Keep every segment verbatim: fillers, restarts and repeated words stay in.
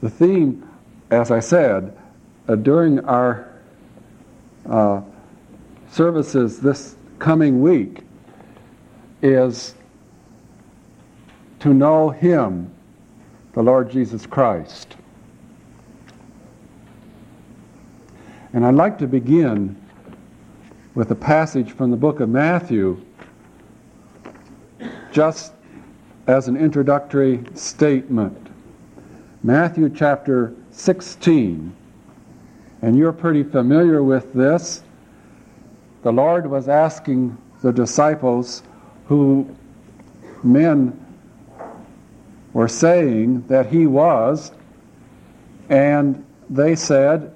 The theme, as I said, uh, during our uh, services this coming week is to know Him, the Lord Jesus Christ. And I'd like to begin with a passage from the book of Matthew, just as an introductory statement. Matthew chapter sixteen. And you're pretty familiar with this. The Lord was asking the disciples who men were saying that He was, and they said,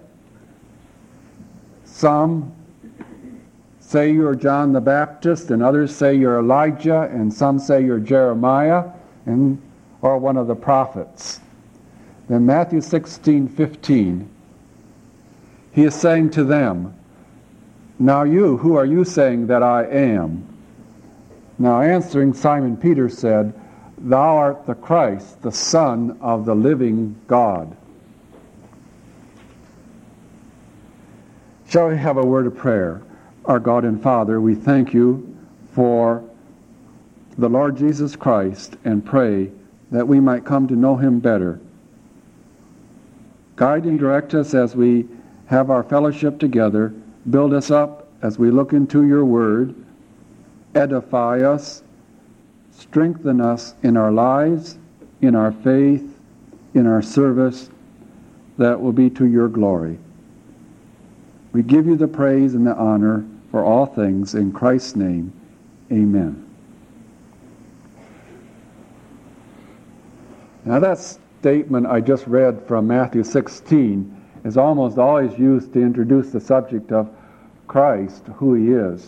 some say you're John the Baptist, and others say you're Elijah, and some say you're Jeremiah, and or one of the prophets. Then Matthew sixteen fifteen, He is saying to them, now you, who are you saying that I am? Now answering, Simon Peter said, Thou art the Christ, the Son of the living God. Shall we have a word of prayer? Our God and Father, we thank You for the Lord Jesus Christ and pray that we might come to know Him better. Guide and direct us as we have our fellowship together. Build us up as we look into Your Word. Edify us. Strengthen us in our lives, in our faith, in our service, that will be to Your glory. We give You the praise and the honor for all things in Christ's name. Amen. Now that statement I just read from Matthew sixteen is almost always used to introduce the subject of Christ, who He is.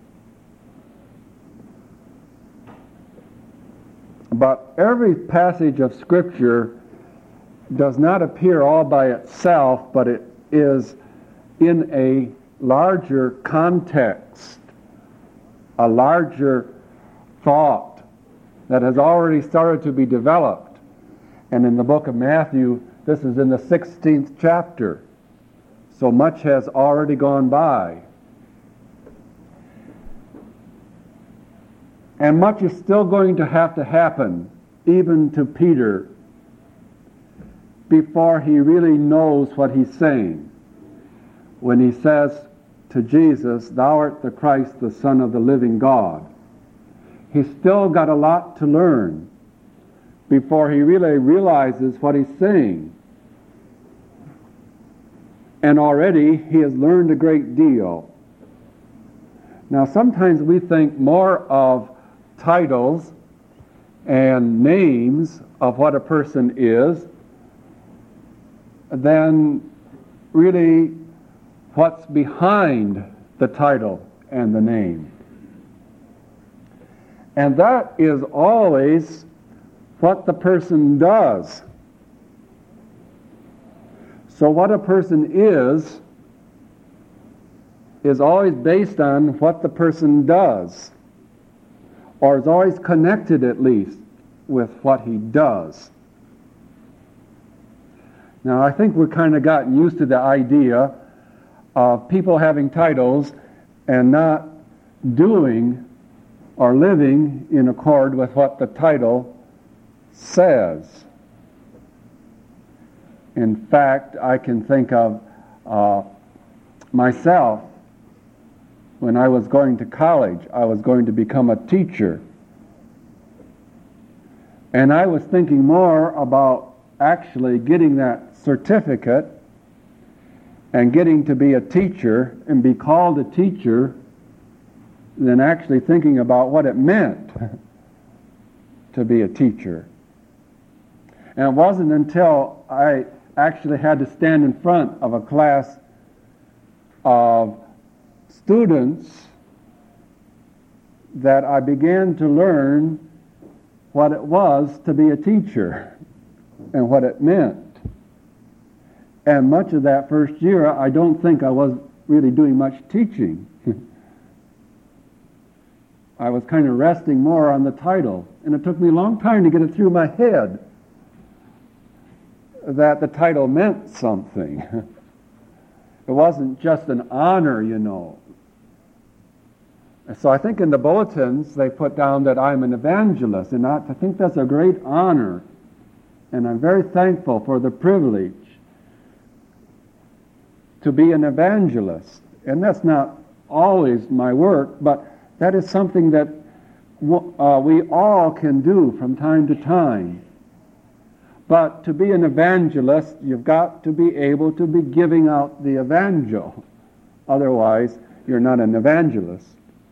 But every passage of Scripture does not appear all by itself, but it is in a larger context, a larger thought that has already started to be developed. And in the book of Matthew, this is in the sixteenth chapter. So much has already gone by. And much is still going to have to happen, even to Peter, before he really knows what he's saying. When he says to Jesus, Thou art the Christ, the Son of the living God. He's still got a lot to learn before he really realizes what he's saying. And already he has learned a great deal. Now sometimes we think more of titles and names of what a person is than really what's behind the title and the name. And that is always what the person does. So what a person is, is always based on what the person does, or is always connected at least with what he does. Now I think we've kind of gotten used to the idea of people having titles and not doing or living in accord with what the title says. In fact, I can think of uh, myself when I was going to college. I was going to become a teacher. And I was thinking more about actually getting that certificate and getting to be a teacher and be called a teacher than actually thinking about what it meant to be a teacher. And it wasn't until I actually had to stand in front of a class of students that I began to learn what it was to be a teacher and what it meant. And much of that first year, I don't think I was really doing much teaching. I was kind of resting more on the title. And it took me a long time to get it through my head that the title meant something. It wasn't just an honor, you know. So I think in the bulletins they put down that I'm an evangelist, and I, I think that's a great honor, and I'm very thankful for the privilege to be an evangelist. And that's not always my work, but that is something that uh, we all can do from time to time. But to be an evangelist, you've got to be able to be giving out the evangel. Otherwise, you're not an evangelist.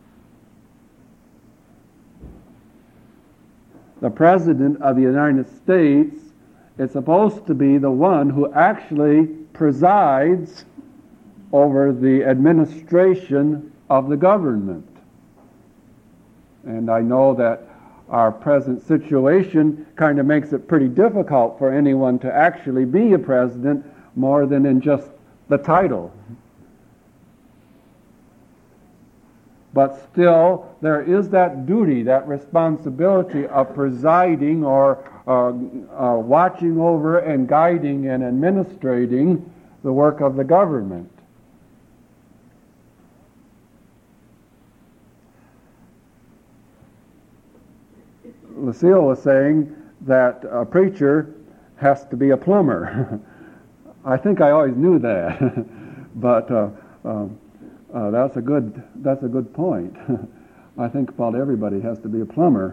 The President of the United States is supposed to be the one who actually presides over the administration of the government. And I know that our present situation kind of makes it pretty difficult for anyone to actually be a president more than in just the title. But still, there is that duty, that responsibility of presiding or uh, uh, watching over and guiding and administrating the work of the government. Lucille was saying that a preacher has to be a plumber. I think I always knew that, but uh, uh, uh, that's a good that's a good point. I think about everybody has to be a plumber,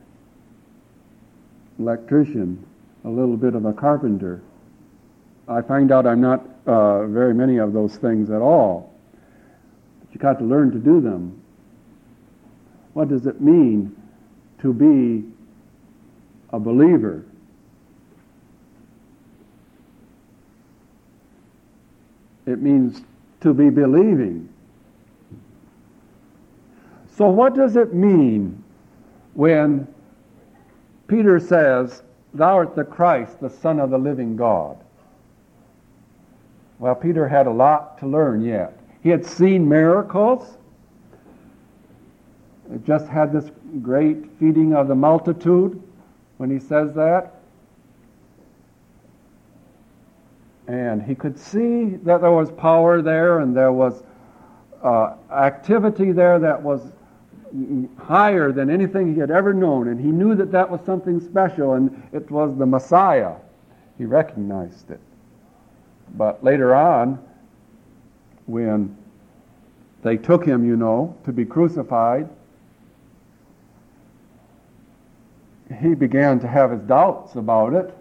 electrician, a little bit of a carpenter. I find out I'm not uh, very many of those things at all. But you got to learn to do them. What does it mean to be a believer? It means to be believing. So what does it mean when Peter says, "Thou art the Christ, the Son of the living God"? Well, Peter had a lot to learn yet. He had seen miracles. He just had this great feeding of the multitude when he says that. And he could see that there was power there, and there was uh, activity there that was higher than anything he had ever known. And he knew that that was something special, and it was the Messiah. He recognized it. But later on, when they took him, you know, to be crucified, he began to have his doubts about it.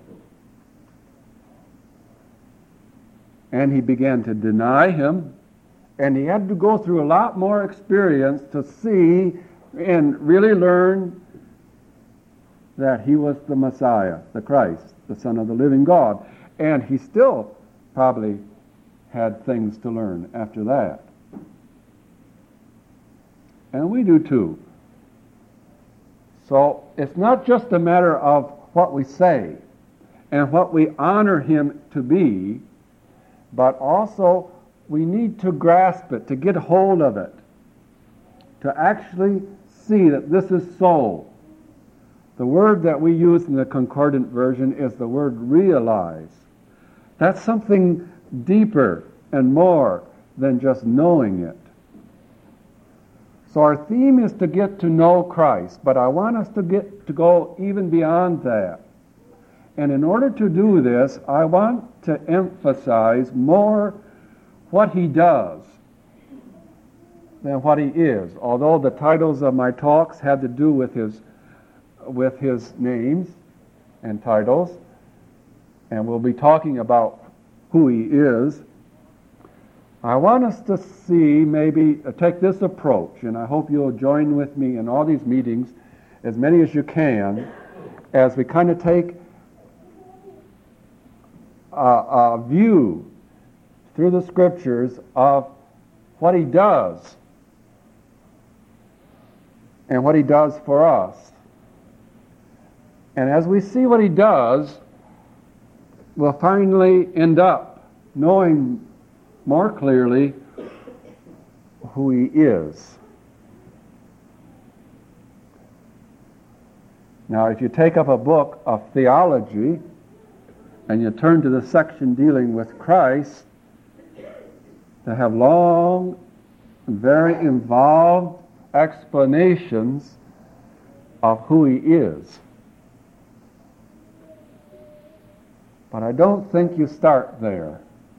And he began to deny him. And he had to go through a lot more experience to see and really learn that he was the Messiah, the Christ, the Son of the living God. And he still probably had things to learn after that. And we do too. So it's not just a matter of what we say and what we honor him to be, but also we need to grasp it, to get hold of it, to actually see that this is so. The word that we use in the Concordant version is the word realize. That's something deeper and more than just knowing it. So our theme is to get to know Christ, but I want us to get to go even beyond that. And in order to do this, I want to emphasize more what he does than what he is. Although the titles of my talks had to do with his with his names and titles, and we'll be talking about who he is, I want us to see, maybe uh, take this approach, and I hope you'll join with me in all these meetings, as many as you can, as we kind of take a, a view through the Scriptures of what he does and what he does for us. And as we see what he does, we'll finally end up knowing more clearly who he is. Now, if you take up a book of theology, and you turn to the section dealing with Christ, they have long, very involved explanations of who he is. But I don't think you start there.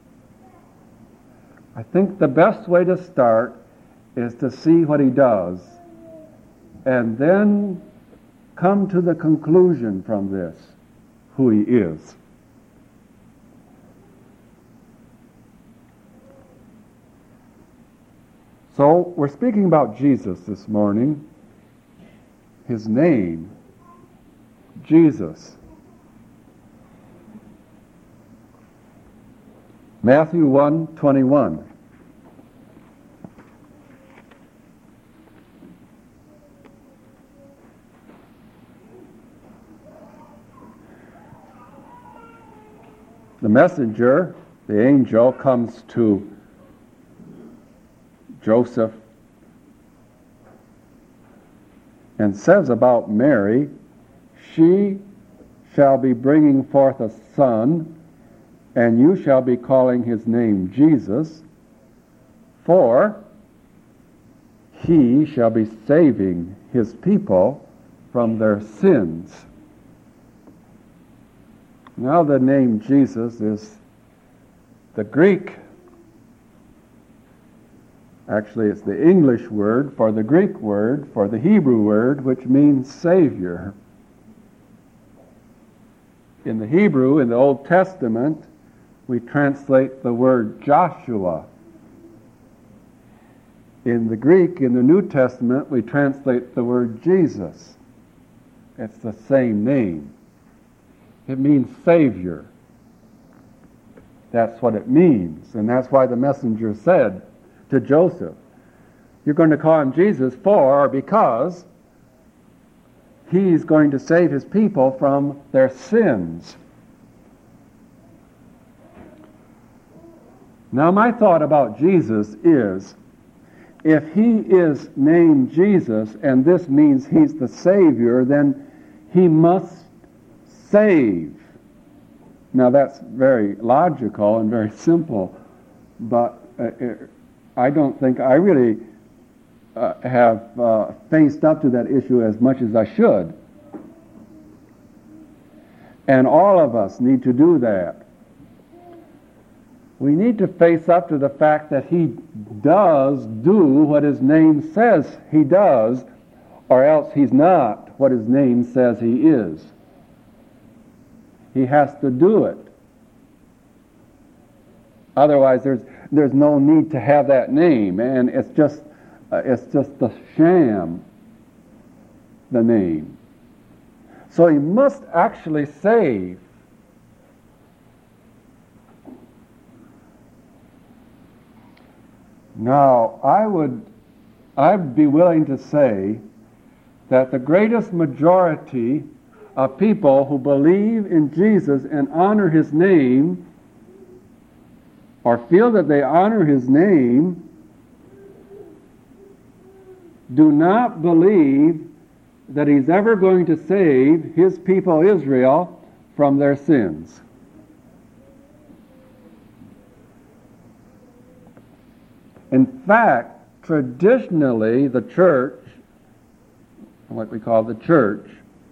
I think the best way to start is to see what he does, and then come to the conclusion from this, who he is. So, we're speaking about Jesus this morning. His name, Jesus. Matthew one twenty-one. The messenger, the angel, comes to Joseph and says about Mary, she shall be bringing forth a son, and you shall be calling his name Jesus, for he shall be saving his people from their sins. Now the name Jesus is the Greek, actually it's the English word for the Greek word for the Hebrew word, which means Savior. In the Hebrew, in the Old Testament, we translate the word Joshua. In the Greek, in the New Testament, we translate the word Jesus. It's the same name. It means Savior. That's what it means. And that's why the messenger said to Joseph, you're going to call him Jesus for or because he's going to save his people from their sins. Now my thought about Jesus is, if he is named Jesus and this means he's the Savior, then he must save. Now that's very logical and very simple, but uh, I don't think I really uh, have uh, faced up to that issue as much as I should. And all of us need to do that. We need to face up to the fact that he does do what his name says he does, or else he's not what his name says he is. He has to do it. Otherwise, there's there's no need to have that name, and it's just uh, it's just the sham, the name. So he must actually save. Now, I would I'd be willing to say that the greatest majority of people who believe in Jesus and honor his name, or feel that they honor his name, do not believe that he's ever going to save his people Israel from their sins. In fact, traditionally, the church, what we call the church,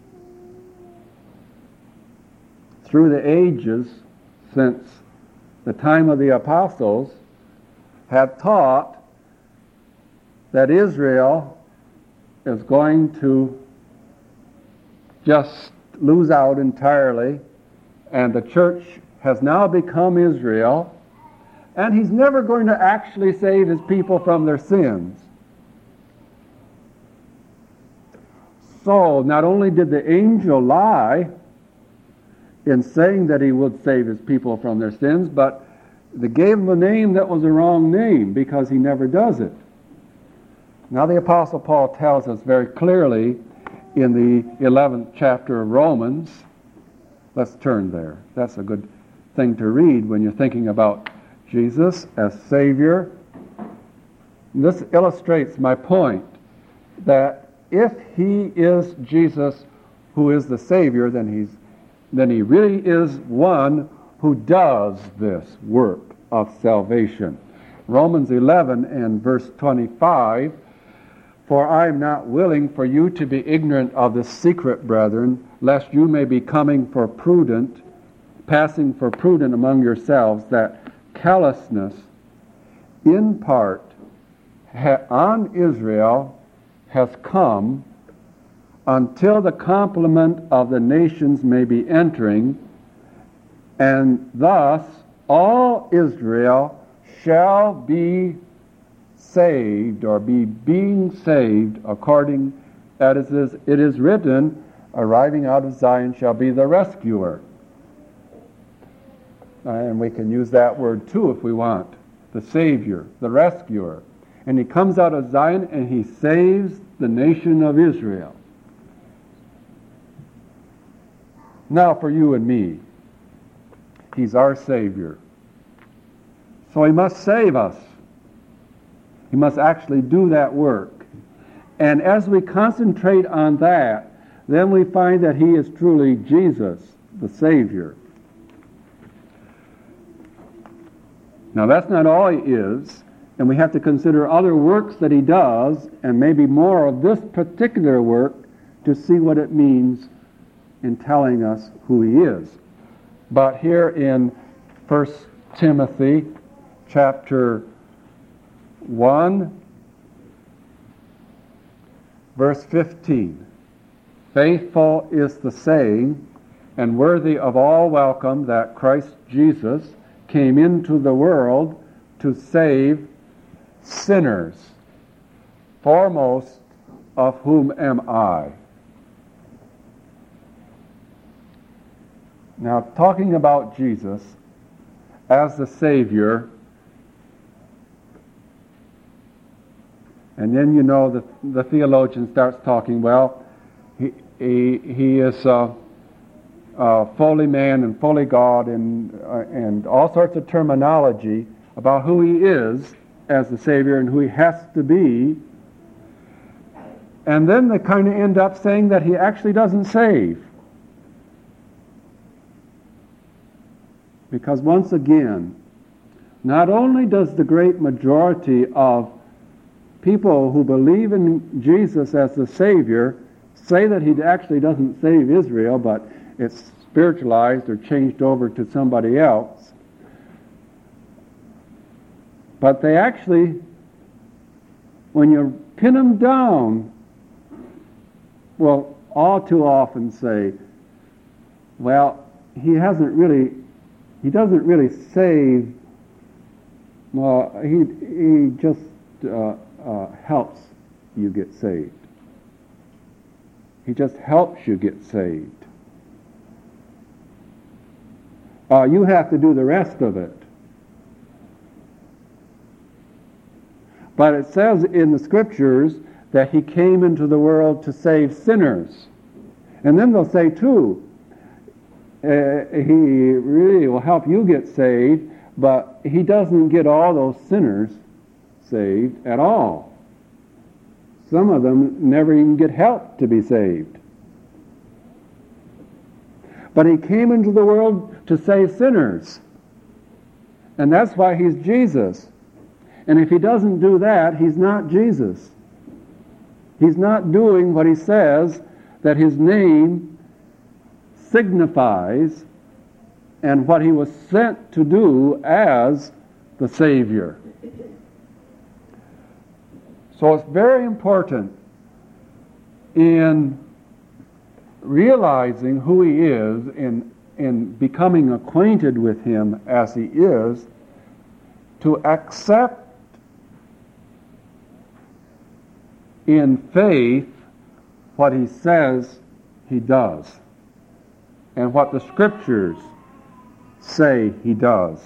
through the ages, since the time of the apostles, have taught that Israel is going to just lose out entirely, and the church has now become Israel, and he's never going to actually save his people from their sins. So, not only did the angel lie in saying that he would save his people from their sins, but they gave him a name that was the wrong name, because he never does it. Now the Apostle Paul tells us very clearly in the eleventh chapter of Romans. Let's turn there. That's a good thing to read when you're thinking about Jesus as Savior. This illustrates my point that if he is Jesus who is the Savior, then he's then he really is one who does this work of salvation. Romans eleven and verse twenty-five, "For I am not willing for you to be ignorant of this secret, brethren, lest you may be coming for prudent, passing for prudent among yourselves, that callousness in part ha- on Israel has come, until the complement of the nations may be entering, and thus all Israel shall be saved," or be being saved, according as it is, it is written, "Arriving out of Zion shall be the rescuer." And we can use that word too if we want. The Savior, the rescuer. And he comes out of Zion and he saves the nation of Israel. Now for you and me, he's our Savior. So he must save us. He must actually do that work. And as we concentrate on that, then we find that he is truly Jesus, the Savior. Now that's not all he is, and we have to consider other works that he does, and maybe more of this particular work, to see what it means in telling us who he is. But here in First Timothy chapter one, verse fifteen, "Faithful is the saying, and worthy of all welcome, that Christ Jesus came into the world to save sinners, foremost of whom am I." Now, talking about Jesus as the Savior, and then you know the, the theologian starts talking, well, he, he, he is uh, uh, fully man and fully God, and, uh, and all sorts of terminology about who he is as the Savior and who he has to be. And then they kind of end up saying that he actually doesn't save. Because once again, not only does the great majority of people who believe in Jesus as the Savior say that he actually doesn't save Israel, but it's spiritualized or changed over to somebody else. But they actually, when you pin them down, will all too often say, well, he hasn't really, he doesn't really save, well, he, he just uh, uh, helps you get saved. He just helps you get saved. Uh, you have to do the rest of it. But it says in the Scriptures that he came into the world to save sinners. And then they'll say, too, uh, he really will help you get saved, but he doesn't get all those sinners saved at all. Some of them never even get help to be saved. But he came into the world to save sinners. And that's why he's Jesus. And if he doesn't do that, he's not Jesus. He's not doing what he says that his name signifies and what he was sent to do as the Savior. So it's very important in realizing who he is, in, in becoming acquainted with him as he is, to accept in faith what he says he does and what the Scriptures say he does.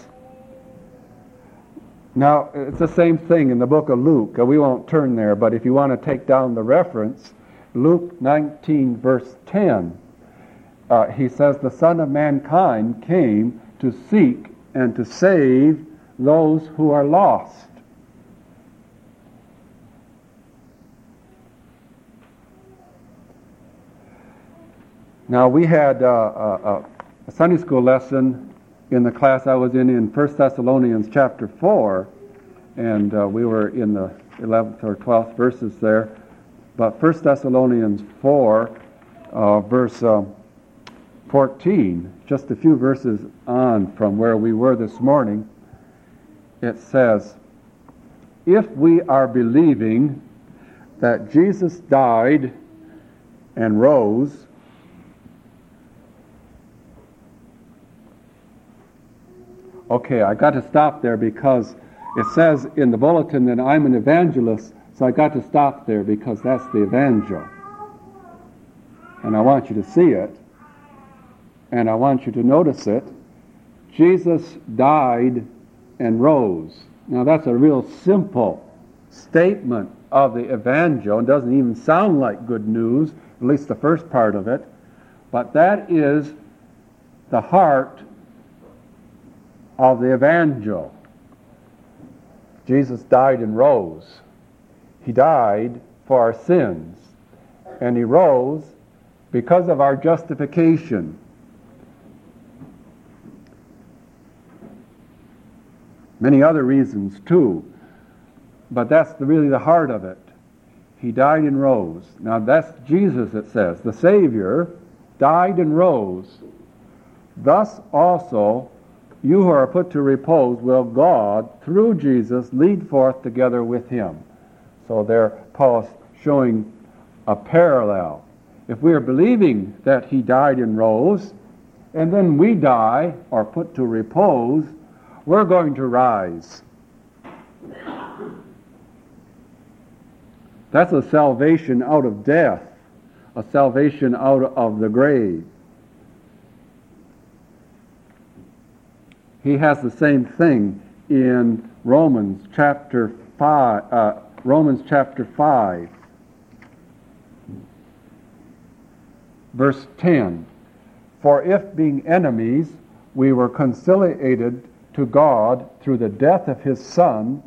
Now, it's the same thing in the book of Luke. We won't turn there, but if you want to take down the reference, Luke nineteen, verse ten, uh, he says, "The Son of Mankind came to seek and to save those who are lost." Now, we had uh, a, a Sunday school lesson in the class I was in in First Thessalonians chapter four, and uh, we were in the eleventh or twelfth verses there. But First Thessalonians four, uh, verse uh, fourteen, just a few verses on from where we were this morning, it says, if we are believing that Jesus died and rose, okay, I got to stop there because it says in the bulletin that I'm an evangelist, so I got to stop there because that's the evangel. And I want you to see it, and I want you to notice it. Jesus died and rose. Now that's a real simple statement of the evangel. It doesn't even sound like good news, at least the first part of it, but that is the heart of the evangel. Jesus died and rose. He died for our sins, and he rose because of our justification. Many other reasons too, but that's the, really the heart of it. He died and rose. Now that's Jesus, it says. The Savior died and rose. Thus also you who are put to repose will God, through Jesus, lead forth together with him. So there Paul's showing a parallel. If we are believing that he died and rose, and then we die or put to repose, we're going to rise. That's a salvation out of death, a salvation out of the grave. He has the same thing in Romans chapter five. Uh, Romans chapter five, verse ten. For if being enemies we were conciliated to God through the death of his Son,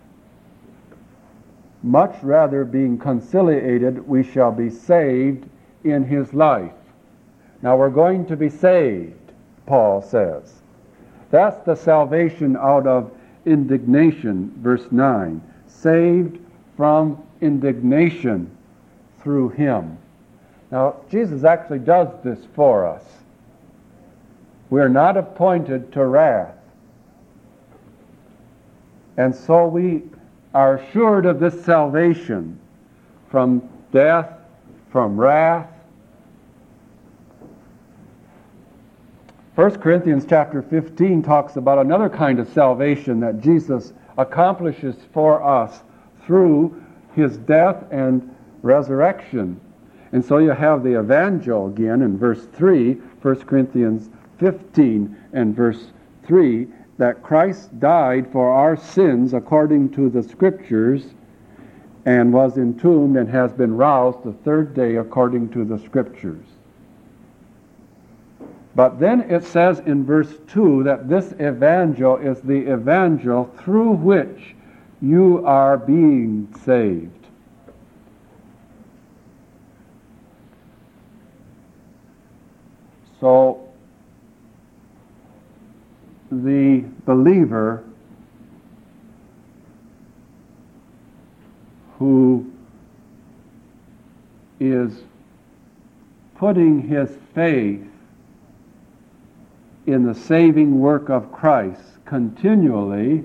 much rather being conciliated we shall be saved in his life. Now we're going to be saved, Paul says. That's the salvation out of indignation, verse nine. Saved from indignation through him. Now, Jesus actually does this for us. We are not appointed to wrath. And so we are assured of this salvation from death, from wrath. First Corinthians chapter fifteen talks about another kind of salvation that Jesus accomplishes for us through his death and resurrection. And so you have the evangel again in verse three, First Corinthians fifteen and verse three, that Christ died for our sins according to the Scriptures, and was entombed and has been roused the third day according to the Scriptures. But then it says in verse two that this evangel is the evangel through which you are being saved. So the believer who is putting his faith in the saving work of Christ continually,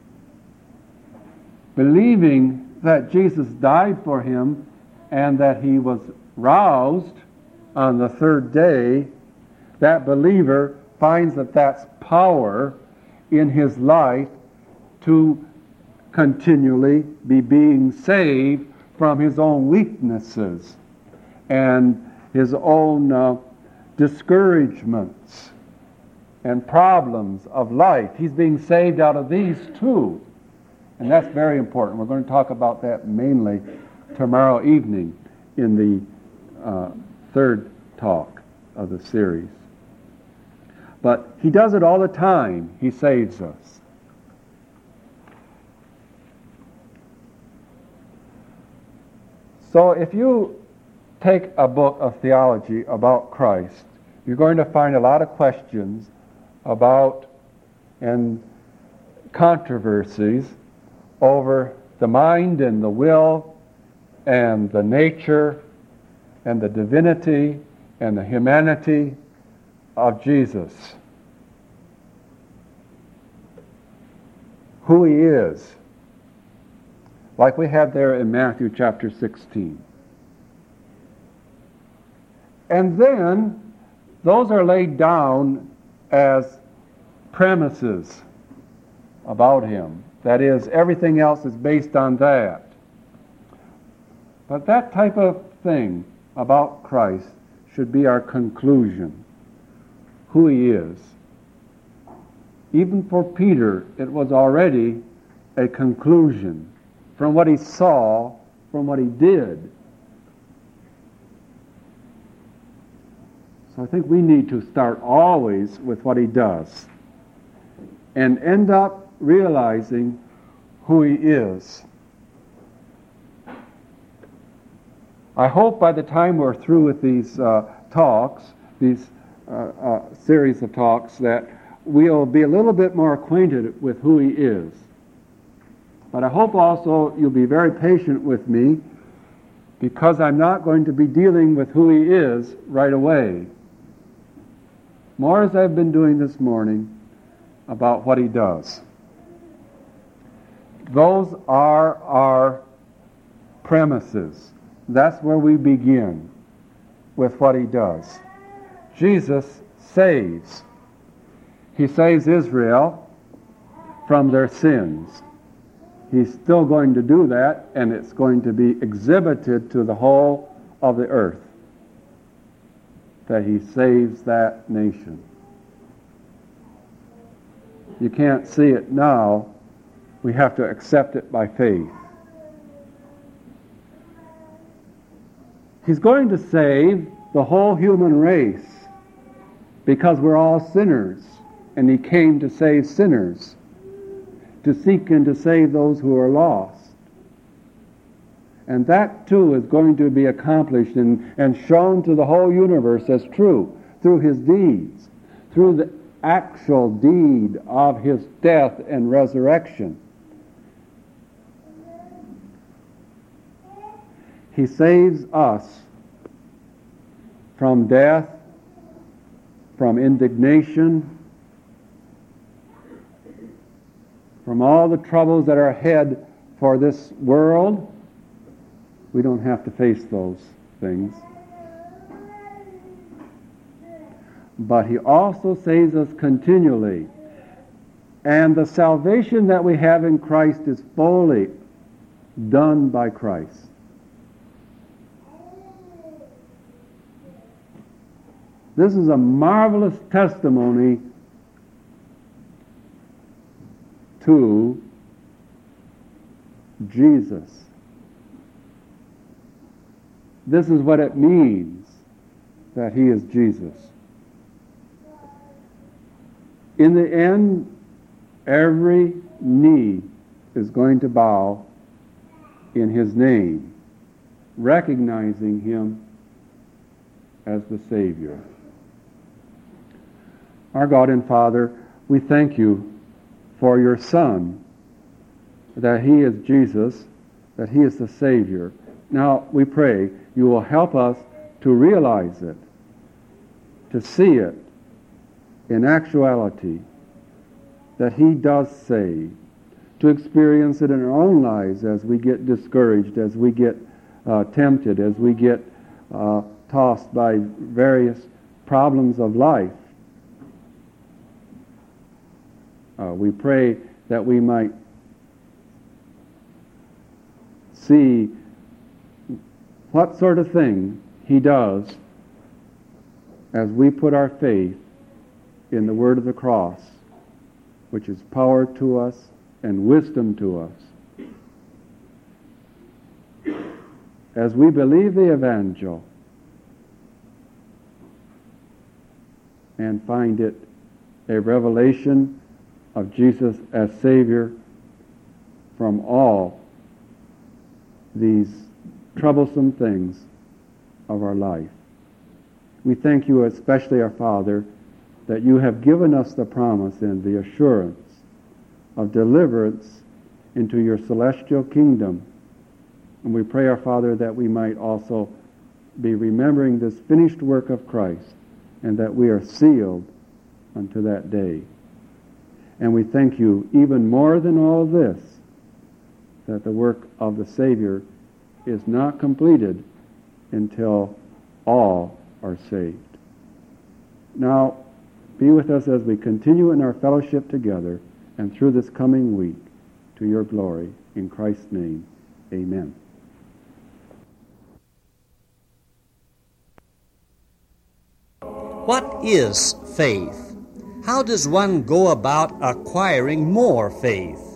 believing that Jesus died for him and that he was roused on the third day, that believer finds that that's power in his life to continually be being saved from his own weaknesses and his own uh, discouragements and problems of life. He's being saved out of these too. And that's very important. We're going to talk about that mainly tomorrow evening in the uh, third talk of the series. But he does it all the time. He saves us. So if you take a book of theology about Christ, you're going to find a lot of questions about and controversies over the mind and the will and the nature and the divinity and the humanity of Jesus. Who he is, like we have there in Matthew chapter sixteen. And then those are laid down as premises about him. That is, everything else is based on that. But that type of thing about Christ should be our conclusion, who he is. Even for Peter, it was already a conclusion from what he saw, from what he did. So I think we need to start always with what he does and end up realizing who he is. I hope by the time we're through with these uh, talks, these uh, uh, series of talks, that we'll be a little bit more acquainted with who he is. But I hope also you'll be very patient with me, because I'm not going to be dealing with who he is right away. More as I've been doing this morning about what he does. Those are our premises. That's where we begin, with what he does. Jesus saves. He saves Israel from their sins. He's still going to do that, and it's going to be exhibited to the whole of the earth that he saves that nation. You can't see it now. We have to accept it by faith. He's going to save the whole human race because we're all sinners, and he came to save sinners, to seek and to save those who are lost. And that too is going to be accomplished and, and shown to the whole universe as true through his deeds, through the actual deed of his death and resurrection. He saves us from death, from indignation, from all the troubles that are ahead for this world. We don't have to face those things. But he also saves us continually. And the salvation that we have in Christ is fully done by Christ. This is a marvelous testimony to Jesus. This is what it means that he is Jesus. In the end, every knee is going to bow in his name, recognizing him as the Savior. Our God and Father, we thank you for your Son, that he is Jesus, that he is the Savior. Now we pray you will help us to realize it, to see it in actuality, that he does save, to experience it in our own lives as we get discouraged, as we get uh, tempted, as we get uh, tossed by various problems of life. Uh, we pray that we might see what sort of thing he does as we put our faith in the word of the cross, which is power to us and wisdom to us. As we believe the evangel and find it a revelation of Jesus as Savior from all these troublesome things of our life. We thank you especially, our Father, that you have given us the promise and the assurance of deliverance into your celestial kingdom. And we pray, our Father, that we might also be remembering this finished work of Christ, and that we are sealed unto that day. And we thank you even more than all of this, that the work of the Savior is not completed until all are saved. Now, be with us as we continue in our fellowship together and through this coming week to your glory. In Christ's name, amen. What is faith? How does one go about acquiring more faith?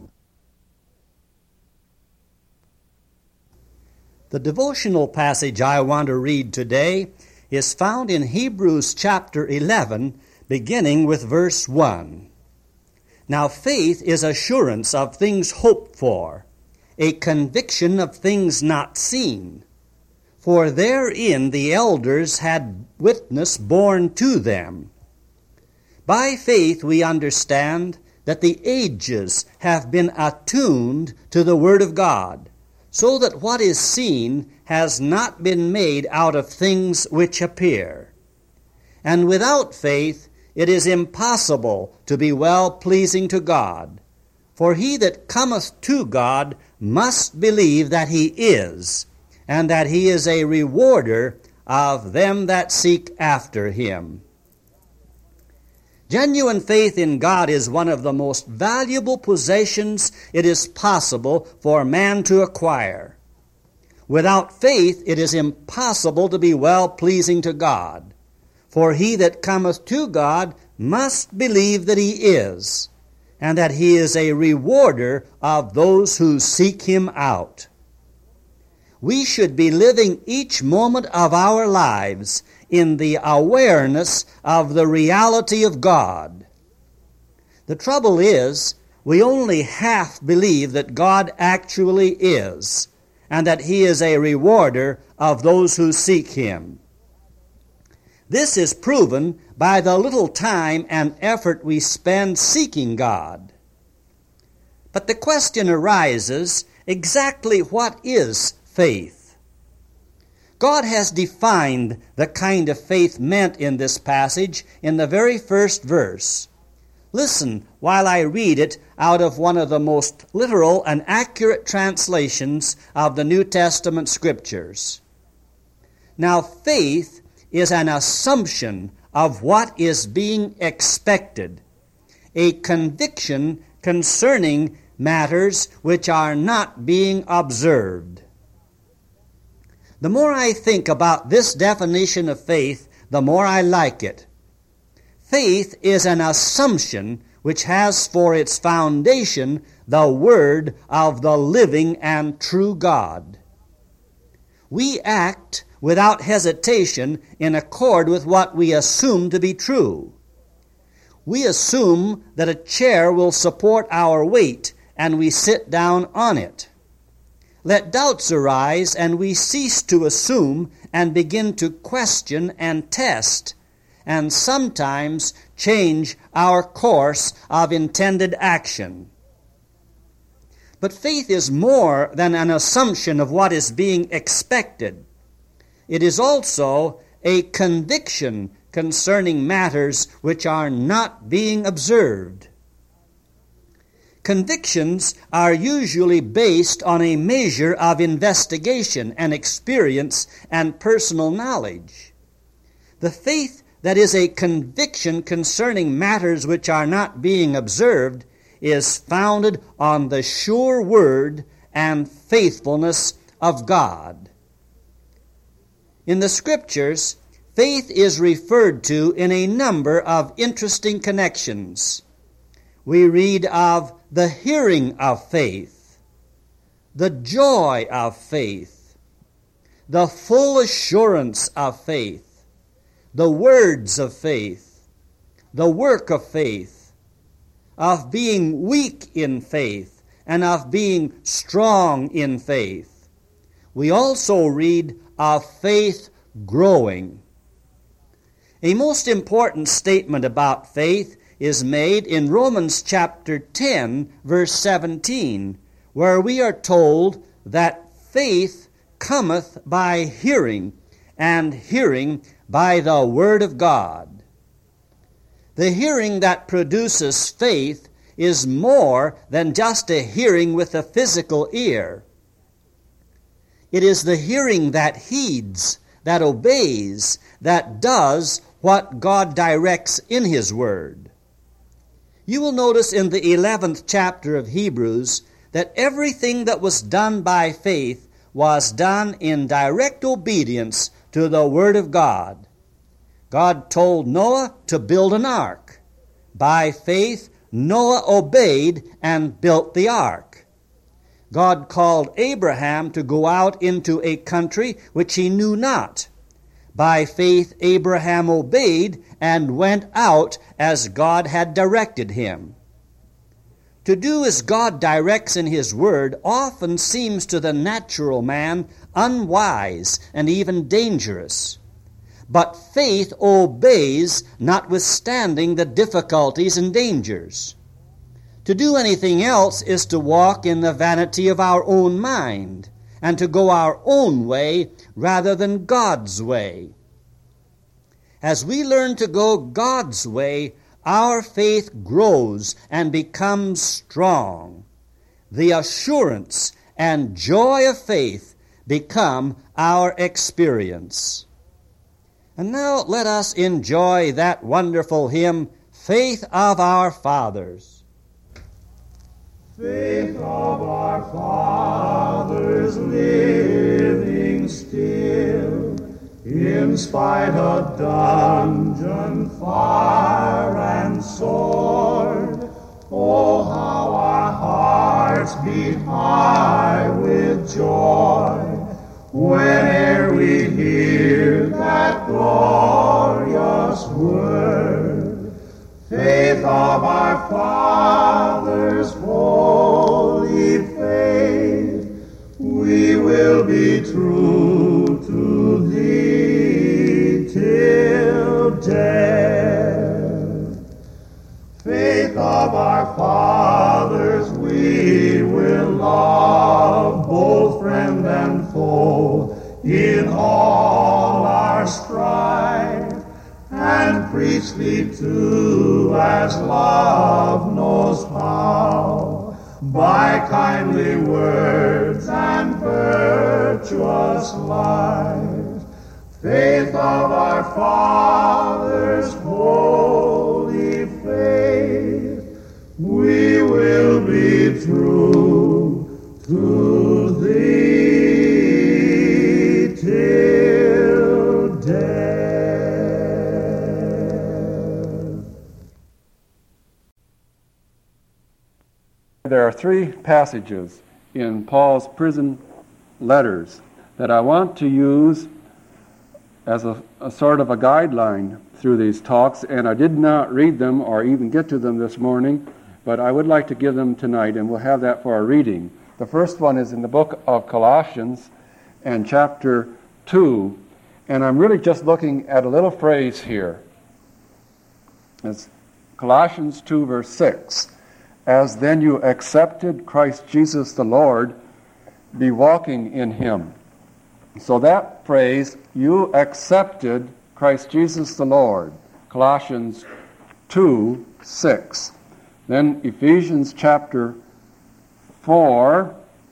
The devotional passage I want to read today is found in Hebrews chapter eleven, beginning with verse one. Now faith is assurance of things hoped for, a conviction of things not seen. For therein the elders had witness borne to them. By faith we understand that the ages have been attuned to the Word of God, so that what is seen has not been made out of things which appear. And without faith it is impossible to be well-pleasing to God. For he that cometh to God must believe that he is, and that he is a rewarder of them that seek after him. Genuine faith in God is one of the most valuable possessions it is possible for man to acquire. Without faith it is impossible to be well-pleasing to God. For he that cometh to God must believe that he is, and that he is a rewarder of those who seek him out. We should be living each moment of our lives in the awareness of the reality of God. The trouble is, we only half believe that God actually is, and that he is a rewarder of those who seek him. This is proven by the little time and effort we spend seeking God. But the question arises, exactly what is faith? God has defined the kind of faith meant in this passage in the very first verse. Listen while I read it out of one of the most literal and accurate translations of the New Testament Scriptures. Now, faith is an assumption of what is being expected, a conviction concerning matters which are not being observed. The more I think about this definition of faith, the more I like it. Faith is an assumption which has for its foundation the Word of the living and true God. We act without hesitation in accord with what we assume to be true. We assume that a chair will support our weight, and we sit down on it. Let doubts arise, and we cease to assume and begin to question and test, and sometimes change our course of intended action. But faith is more than an assumption of what is being expected. It is also a conviction concerning matters which are not being observed. Convictions are usually based on a measure of investigation and experience and personal knowledge. The faith that is a conviction concerning matters which are not being observed is founded on the sure word and faithfulness of God. In the Scriptures, faith is referred to in a number of interesting connections. We read of the hearing of faith, the joy of faith, the full assurance of faith, the words of faith, the work of faith, of being weak in faith, and of being strong in faith. We also read of faith growing. A most important statement about faith is made in Romans chapter ten, verse seventeen, where we are told that faith cometh by hearing, and hearing by the Word of God. The hearing that produces faith is more than just a hearing with the physical ear. It is the hearing that heeds, that obeys, that does what God directs in His Word. You will notice in the eleventh chapter of Hebrews that everything that was done by faith was done in direct obedience to the Word of God. God told Noah to build an ark. By faith, Noah obeyed and built the ark. God called Abraham to go out into a country which he knew not. By faith, Abraham obeyed and went out as God had directed him. To do as God directs in His Word often seems to the natural man unwise and even dangerous. But faith obeys notwithstanding the difficulties and dangers. To do anything else is to walk in the vanity of our own mind and to go our own way rather than God's way. As we learn to go God's way, our faith grows and becomes strong. The assurance and joy of faith become our experience. And now let us enjoy that wonderful hymn, Faith of Our Fathers. Faith of our fathers living still, in spite of dungeon, fire, and sword. Oh, how our hearts beat high with joy whene'er we hear that glorious word. Faith of our fathers, holy faith, we will be true to thee till death. Faith of our fathers, we will love both friend and foe in all our strife, and preach thee too as love knows how, by kindly words and virtuous life. Faith of our fathers, holy faith, we will be true to thee till death. There are three passages in Paul's prison letters that I want to use as a, a sort of a guideline through these talks, and I did not read them or even get to them this morning, but I would like to give them tonight, and we'll have that for our reading. The first one is in the book of Colossians and chapter two, and I'm really just looking at a little phrase here. It's Colossians two, verse six. As then you accepted Christ Jesus the Lord, be walking in Him. So that phrase, you accepted Christ Jesus the Lord, Colossians two, six. Then Ephesians chapter four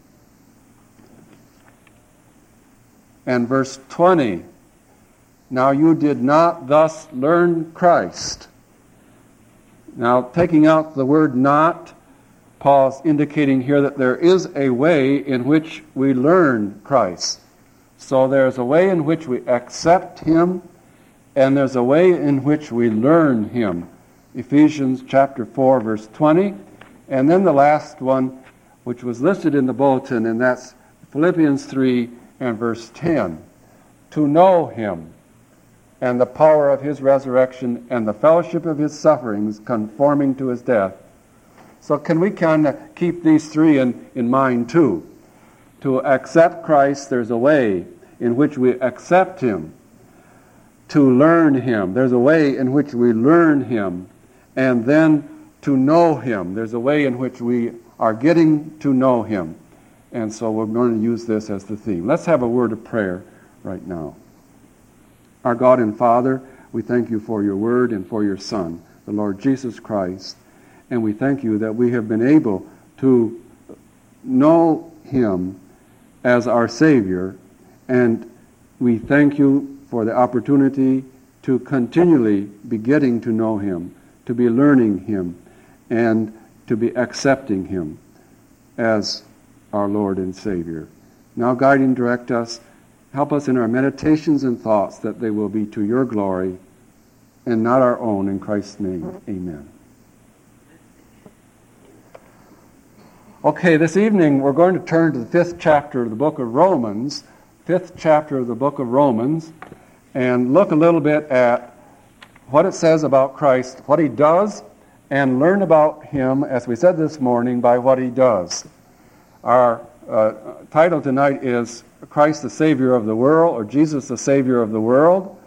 and verse twenty. Now you did not thus learn Christ. Now, taking out the word not, Paul's indicating here that there is a way in which we learn Christ. So there's a way in which we accept Him, and there's a way in which we learn Him. Ephesians chapter four, verse twenty. And then the last one, which was listed in the bulletin, and that's Philippians three and verse ten. To know Him, and the power of His resurrection, and the fellowship of His sufferings, conforming to His death. So can we kind of keep these three in, in mind too? To accept Christ, there's a way in which we accept Him. to learn him. There's a way in which we learn him, and then to know him. There's a way in which we are getting to know him. And so we're going to use this as the theme. Let's have a word of prayer right now. Our God and Father, we thank you for your word and for your Son, the Lord Jesus Christ. And we thank you that we have been able to know him as our Savior. And we thank you for the opportunity to continually be getting to know him, to be learning him, and to be accepting him as our Lord and Savior. Now guide and direct us. Help us in our meditations and thoughts that they will be to your glory and not our own. In Christ's name, amen. Okay, this evening we're going to turn to the fifth chapter of the book of Romans, fifth chapter of the book of Romans, and look a little bit at what it says about Christ, what he does, and learn about him, as we said this morning, by what he does. Our uh, title tonight is Christ the Savior of the World, or Jesus the Savior of the World.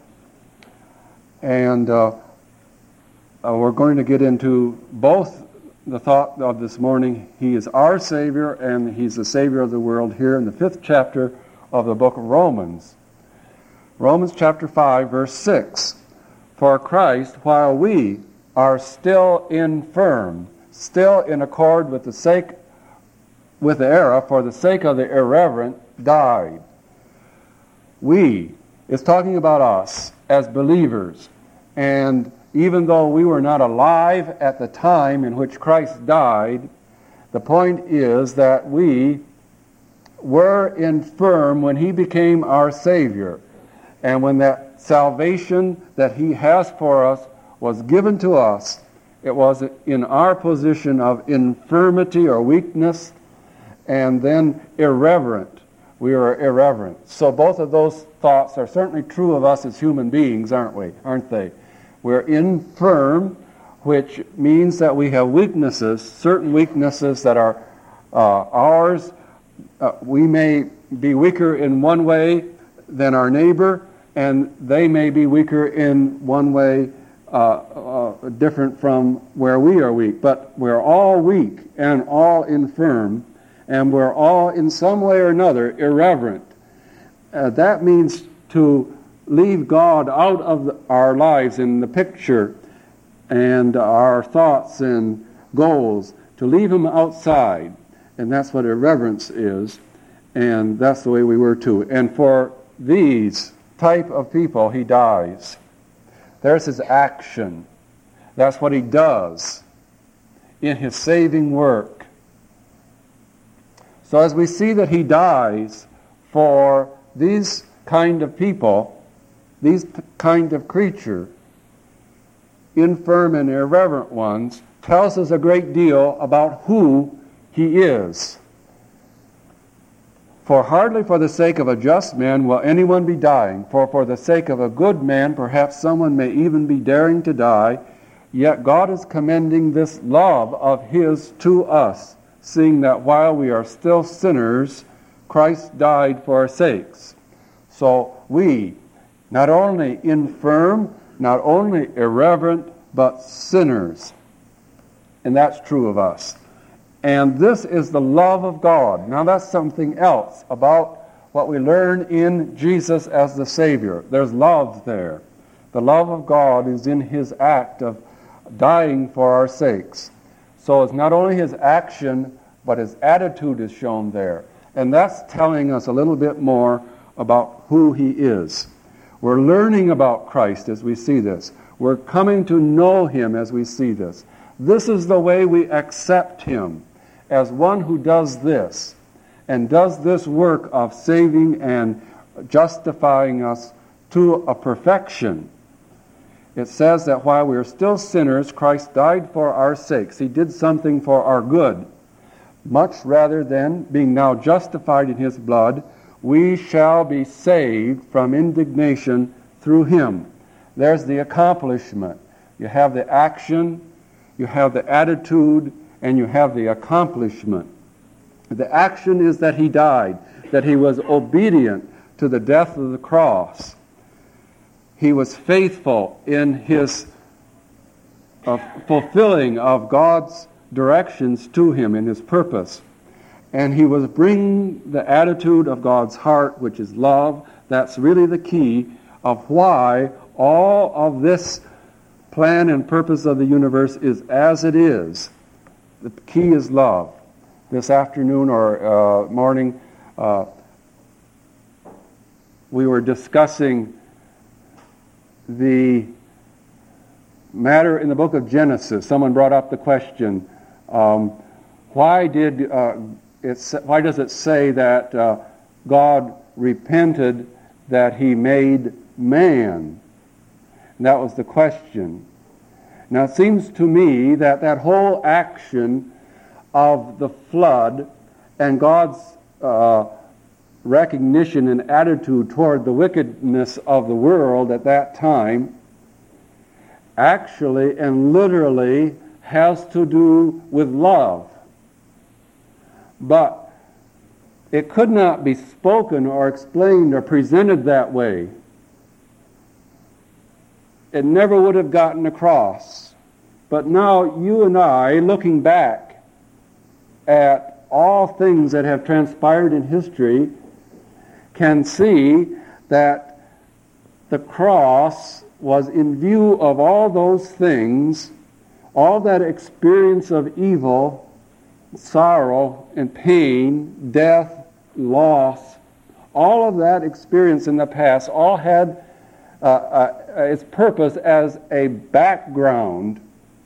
And uh, uh, we're going to get into both the thought of this morning. He is our Savior, and he's the Savior of the world here in the fifth chapter of the book of Romans. Romans chapter five, verse six. For Christ, while we are still infirm, still in accord with the sake, with the error, for the sake of the irreverent, died. We is talking about us as believers, and even though we were not alive at the time in which Christ died, the point is that we were infirm when he became our Savior. And when that salvation that he has for us was given to us, it was in our position of infirmity or weakness, and then irreverent. We were irreverent. So both of those thoughts are certainly true of us as human beings, aren't we? Aren't they? We're infirm, which means that we have weaknesses, certain weaknesses that are uh, ours. Uh, we may be weaker in one way than our neighbor, and they may be weaker in one way uh, uh, different from where we are weak. But we're all weak and all infirm, and we're all in some way or another irreverent. Uh, that means to leave God out of the, our lives in the picture, and our thoughts and goals, to leave him outside. And that's what irreverence is, and that's the way we were too. And for these type of people, he dies. There's his action. That's what he does in his saving work. So as we see that he dies for these kind of people, these kind of creature, infirm and irreverent ones, tells us a great deal about who he is. For hardly for the sake of a just man will anyone be dying, for for the sake of a good man perhaps someone may even be daring to die, yet God is commending this love of his to us, seeing that while we are still sinners, Christ died for our sakes. So we, not only infirm, not only irreverent, but sinners. And that's true of us. And this is the love of God. Now that's something else about what we learn in Jesus as the Savior. There's love there. The love of God is in his act of dying for our sakes. So it's not only his action, but his attitude is shown there. And that's telling us a little bit more about who he is. We're learning about Christ as we see this. We're coming to know him as we see this. This is the way we accept him, as one who does this, and does this work of saving and justifying us to a perfection. It says that while we are still sinners, Christ died for our sakes. He did something for our good. Much rather than being now justified in his blood, we shall be saved from indignation through him. There's the accomplishment. You have the action, you have the attitude, and you have the accomplishment. The action is that he died, that he was obedient to the death of the cross. he was faithful in his uh, fulfilling of God's directions to him in his purpose. And he was bringing the attitude of God's heart, which is love. That's really the key of why all of this plan and purpose of the universe is as it is. The key is love. This afternoon or uh, morning, uh, we were discussing the matter in the book of Genesis. Someone brought up the question, um, why did uh, it, why does it say that uh, God repented that he made man? And that was the question. Now it seems to me that that whole action of the flood and God's uh, recognition and attitude toward the wickedness of the world at that time actually and literally has to do with love. But it could not be spoken or explained or presented that way. It never would have gotten across. But now you and I, looking back at all things that have transpired in history, can see that the cross was in view of all those things, all that experience of evil, sorrow and pain, death, loss, all of that experience in the past all had uh, uh, its purpose as a background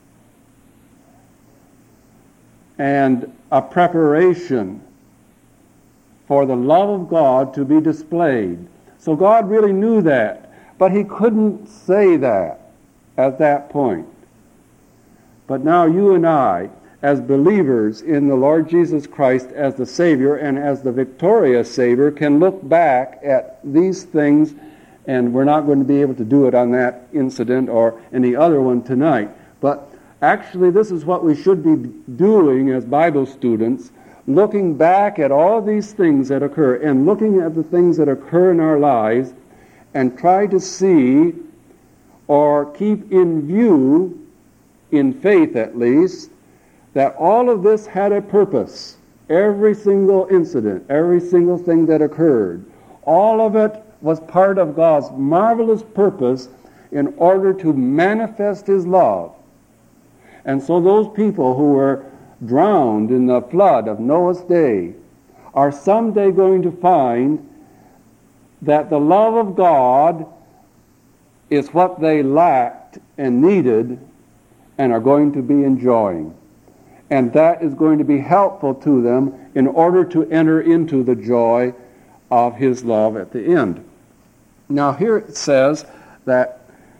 and a preparation for the love of God to be displayed. So God really knew that, but he couldn't say that at that point. But now you and I, as believers in the Lord Jesus Christ as the Savior and as the victorious Savior, can look back at these things, and we're not going to be able to do it on that incident or any other one tonight. But actually, this is what we should be doing as Bible students, looking back at all these things that occur and looking at the things that occur in our lives and try to see or keep in view, in faith at least, that all of this had a purpose. Every single incident, every single thing that occurred, all of it was part of God's marvelous purpose in order to manifest his love. And so those people who were drowned in the flood of Noah's day are someday going to find that the love of God is what they lacked and needed and are going to be enjoying. And that is going to be helpful to them in order to enter into the joy of his love at the end. Now here it says that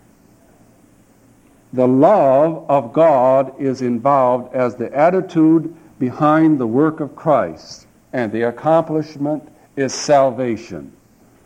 the love of God is involved as the attitude behind the work of Christ, and the accomplishment is salvation.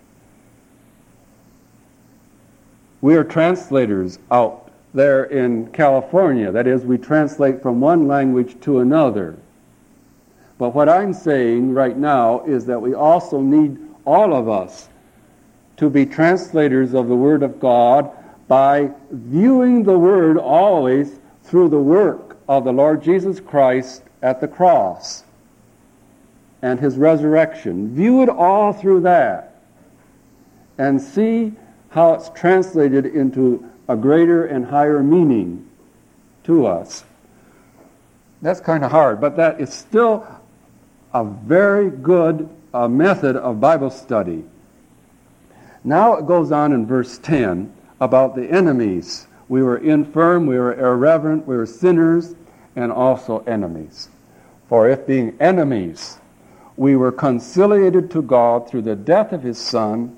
We are translators out there in California. That is, we translate from one language to another. But what I'm saying right now is that we also need, all of us, to be translators of the Word of God by viewing the Word always through the work of the Lord Jesus Christ at the cross and his resurrection. View it all through that and see how it's translated into a greater and higher meaning to us. That's kind of hard, but that is still a very good uh, method of Bible study. Now it goes on in verse ten about the enemies. We were infirm, we were irreverent, we were sinners, and also enemies. For if being enemies, we were conciliated to God through the death of his Son.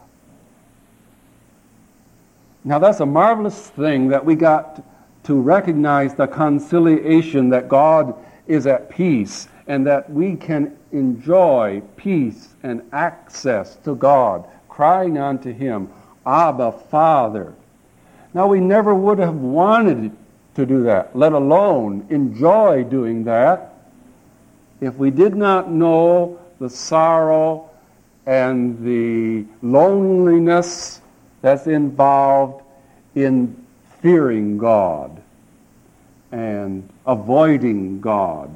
Now that's a marvelous thing that we got to recognize the conciliation, that God is at peace and that we can enjoy peace and access to God, crying unto him, Abba, Father. Now we never would have wanted to do that, let alone enjoy doing that, if we did not know the sorrow and the loneliness that's involved in fearing God and avoiding God.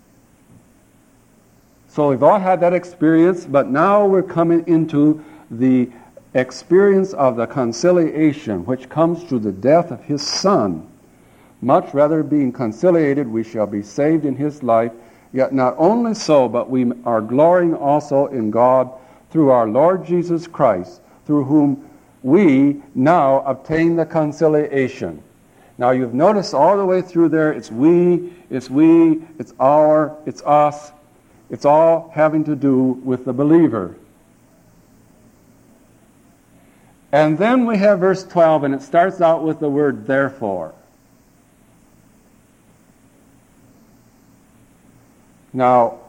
So we've all had that experience, but now we're coming into the experience of the conciliation, which comes through the death of his Son. Much rather being conciliated, we shall be saved in his life. Yet not only so, but we are glorying also in God through our Lord Jesus Christ, through whom we now obtain the conciliation. Now you've noticed all the way through there, it's we, it's we, it's our, it's us. It's all having to do with the believer. And then we have verse twelve, and it starts out with the word therefore. Now,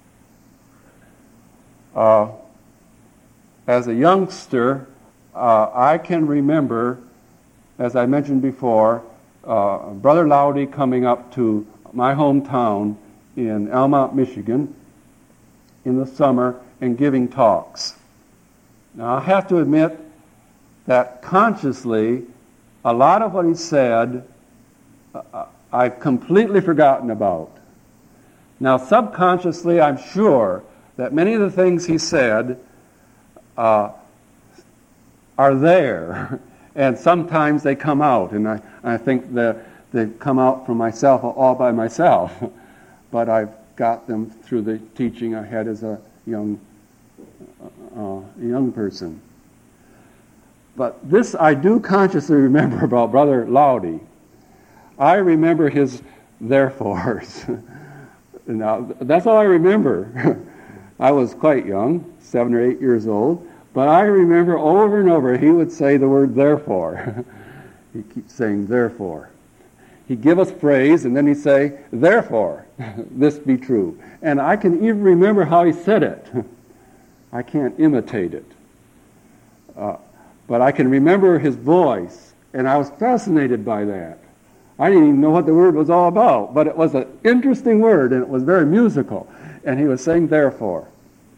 uh, as a youngster, uh, I can remember, as I mentioned before, uh, Brother Laudy coming up to my hometown in Almont, Michigan, in the summer and giving talks. Now, I have to admit that consciously, a lot of what he said, uh, I've completely forgotten about. Now, subconsciously, I'm sure that many of the things he said uh, are there, and sometimes they come out, and I, I think that they come out from myself all by myself, but I've got them through the teaching I had as a young uh, young person. But this I do consciously remember about Brother Laudy. I remember his therefores. Now, that's all I remember. I was quite young, seven or eight years old, but I remember over and over he would say the word therefore. He keeps saying therefore. He'd give us praise, and then he'd say, therefore, this be true. And I can even remember how he said it. I can't imitate it. Uh, but I can remember his voice, and I was fascinated by that. I didn't even know what the word was all about, but it was an interesting word, and it was very musical. And he was saying, therefore.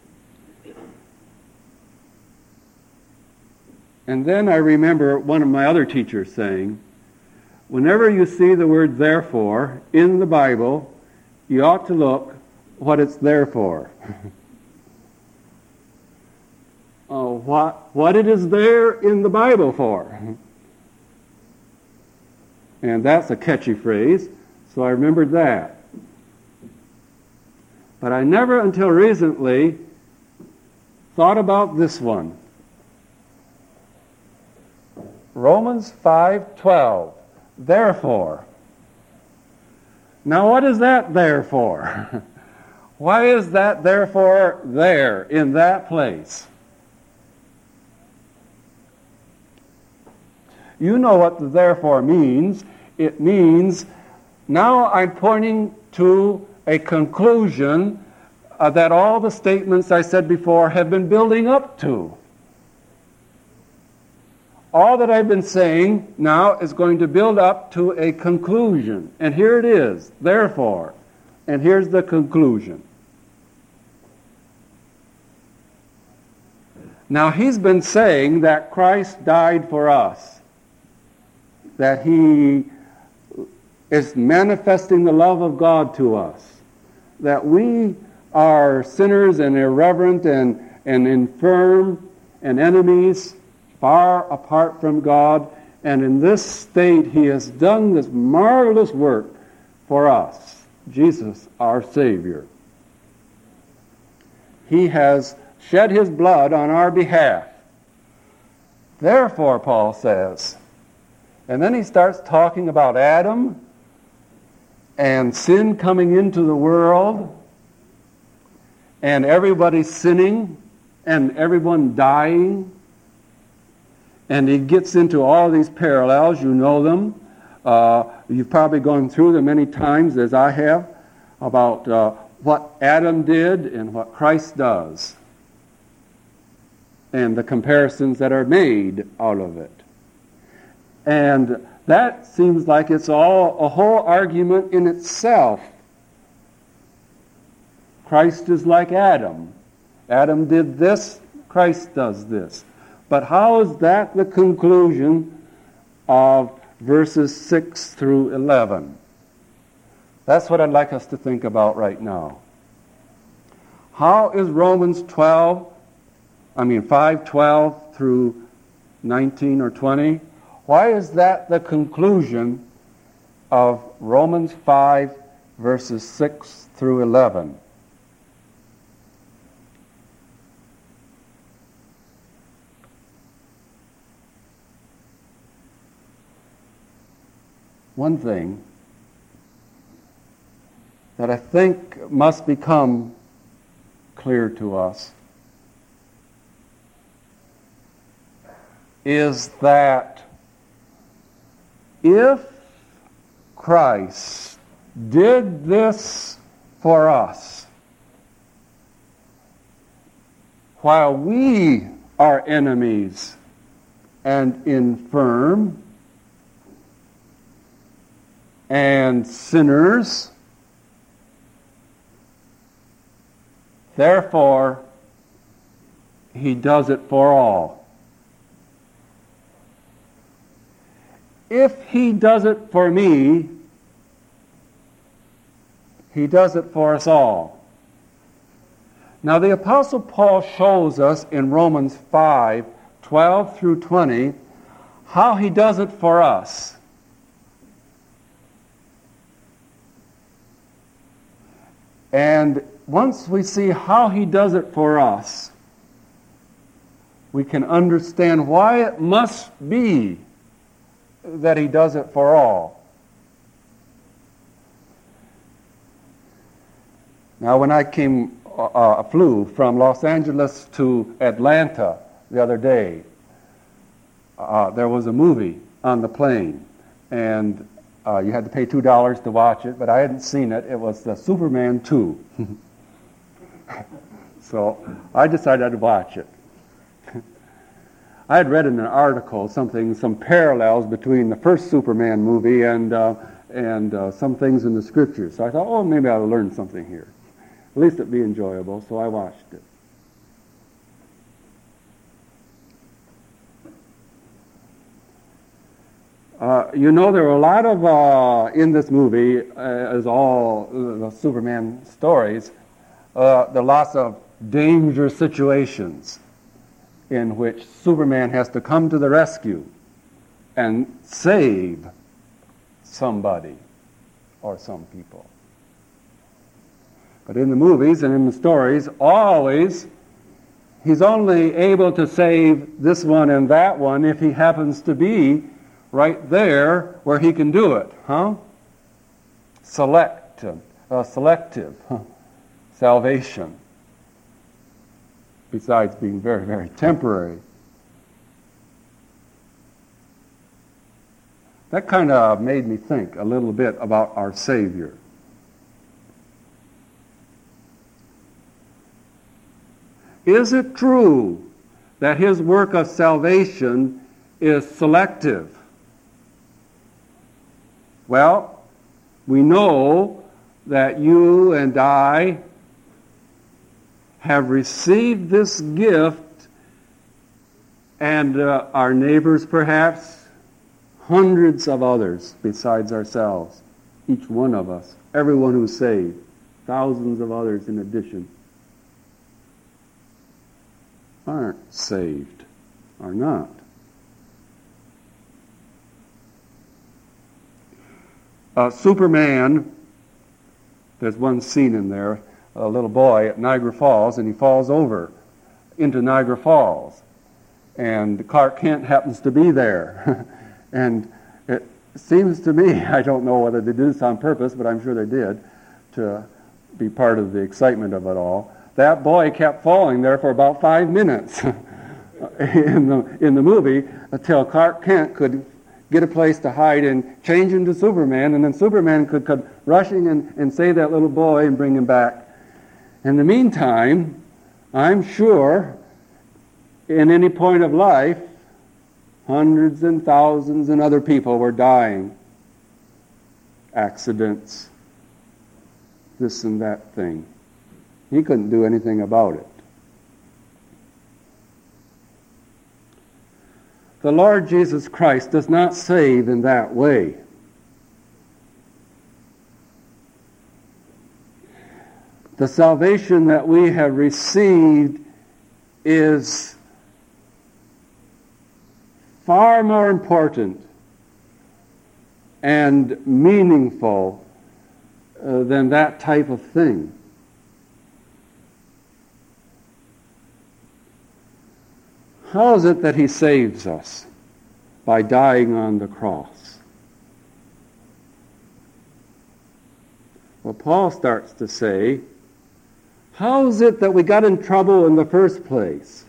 And then I remember one of my other teachers saying, whenever you see the word therefore in the Bible, you ought to look what it's there for. Oh, what, what it is there in the Bible for. And that's a catchy phrase, so I remembered that. But I never until recently thought about this one. Romans five twelve. Therefore. Now what is that therefore? Why is that therefore there in that place? You know what the therefore means. It means now I'm pointing to a conclusion uh, that all the statements I said before have been building up to. All that I've been saying now is going to build up to a conclusion. And here it is, therefore. And here's the conclusion. Now he's been saying that Christ died for us. That he is manifesting the love of God to us. That we are sinners and irreverent and, and infirm and enemies, far apart from God, and in this state he has done this marvelous work for us, Jesus our Savior. He has shed his blood on our behalf. Therefore, Paul says, and then he starts talking about Adam and sin coming into the world and everybody sinning and everyone dying. And he gets into all these parallels. You know them. Uh, you've probably gone through them many times, as I have, about uh, what Adam did and what Christ does, and the comparisons that are made out of it. And that seems like it's all a whole argument in itself. Christ is like Adam. Adam did this, Christ does this. But how is that the conclusion of verses six through eleven? That's what I'd like us to think about right now. How is Romans twelve, I mean five twelve through nineteen or twenty, why is that the conclusion of Romans five verses six through eleven? One thing that I think must become clear to us is that if Christ did this for us while we are enemies and infirm and sinners, therefore he does it for all. If he does it for me, he does it for us all. Now the Apostle Paul shows us in Romans five twelve through twenty how he does it for us. And once we see how he does it for us, we can understand why it must be that he does it for all. Now, when I came, uh, flew from Los Angeles to Atlanta the other day, uh, there was a movie on the plane, and uh, you had to pay two dollars to watch it, but I hadn't seen it. It was the Superman two. So I decided to watch it. I had read in an article something, some parallels between the first Superman movie and uh, and uh, some things in the Scriptures. So I thought, oh, maybe I'll learn something here. At least it'd be enjoyable. So I watched it. Uh, you know, there were a lot of uh, in this movie, uh, as all uh, the Superman stories, uh, there are lots of danger situations in which Superman has to come to the rescue and save somebody or some people. But in the movies and in the stories, always he's only able to save this one and that one if he happens to be right there where he can do it, huh? Select, uh, selective huh? salvation. Besides being very, very temporary. That kind of made me think a little bit about our Savior. Is it true that his work of salvation is selective? Well, we know that you and I have received this gift, and uh, our neighbors perhaps, hundreds of others besides ourselves, each one of us, everyone who's saved, thousands of others in addition, aren't saved, are not. Uh, Superman, there's one scene in there, a little boy at Niagara Falls, and he falls over into Niagara Falls. And Clark Kent happens to be there. And it seems to me, I don't know whether they did this on purpose, but I'm sure they did, to be part of the excitement of it all. That boy kept falling there for about five minutes in the in the movie until Clark Kent could get a place to hide and change into Superman, and then Superman could come rushing and, and save that little boy and bring him back. In the meantime, I'm sure in any point of life, hundreds and thousands and other people were dying. Accidents, this and that thing. He couldn't do anything about it. the Lord Jesus Christ does not save in that way. The salvation that we have received is far more important and meaningful uh, than that type of thing. How is it that he saves us? By dying on the cross. Well, Paul starts to say, how is it that we got in trouble in the first place?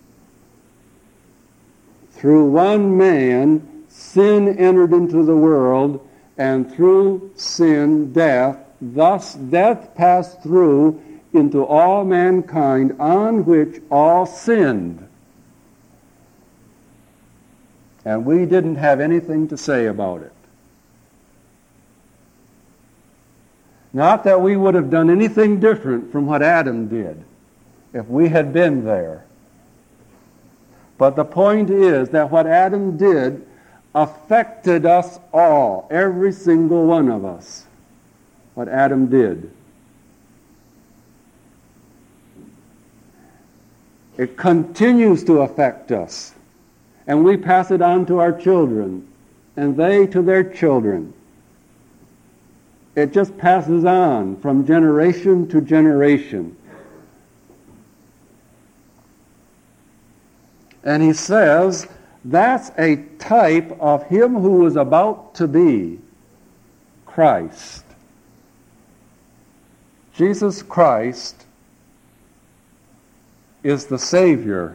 Through one man, sin entered into the world, and through sin, death. Thus, death passed through into all mankind, on which all sinned. And we didn't have anything to say about it. Not that we would have done anything different from what Adam did if we had been there. But the point is that what Adam did affected us all, every single one of us, what Adam did. It continues to affect us, and we pass it on to our children, and they to their children. It just passes on from generation to generation. And he says, that's a type of him who was about to be Christ. Jesus Christ is the Savior.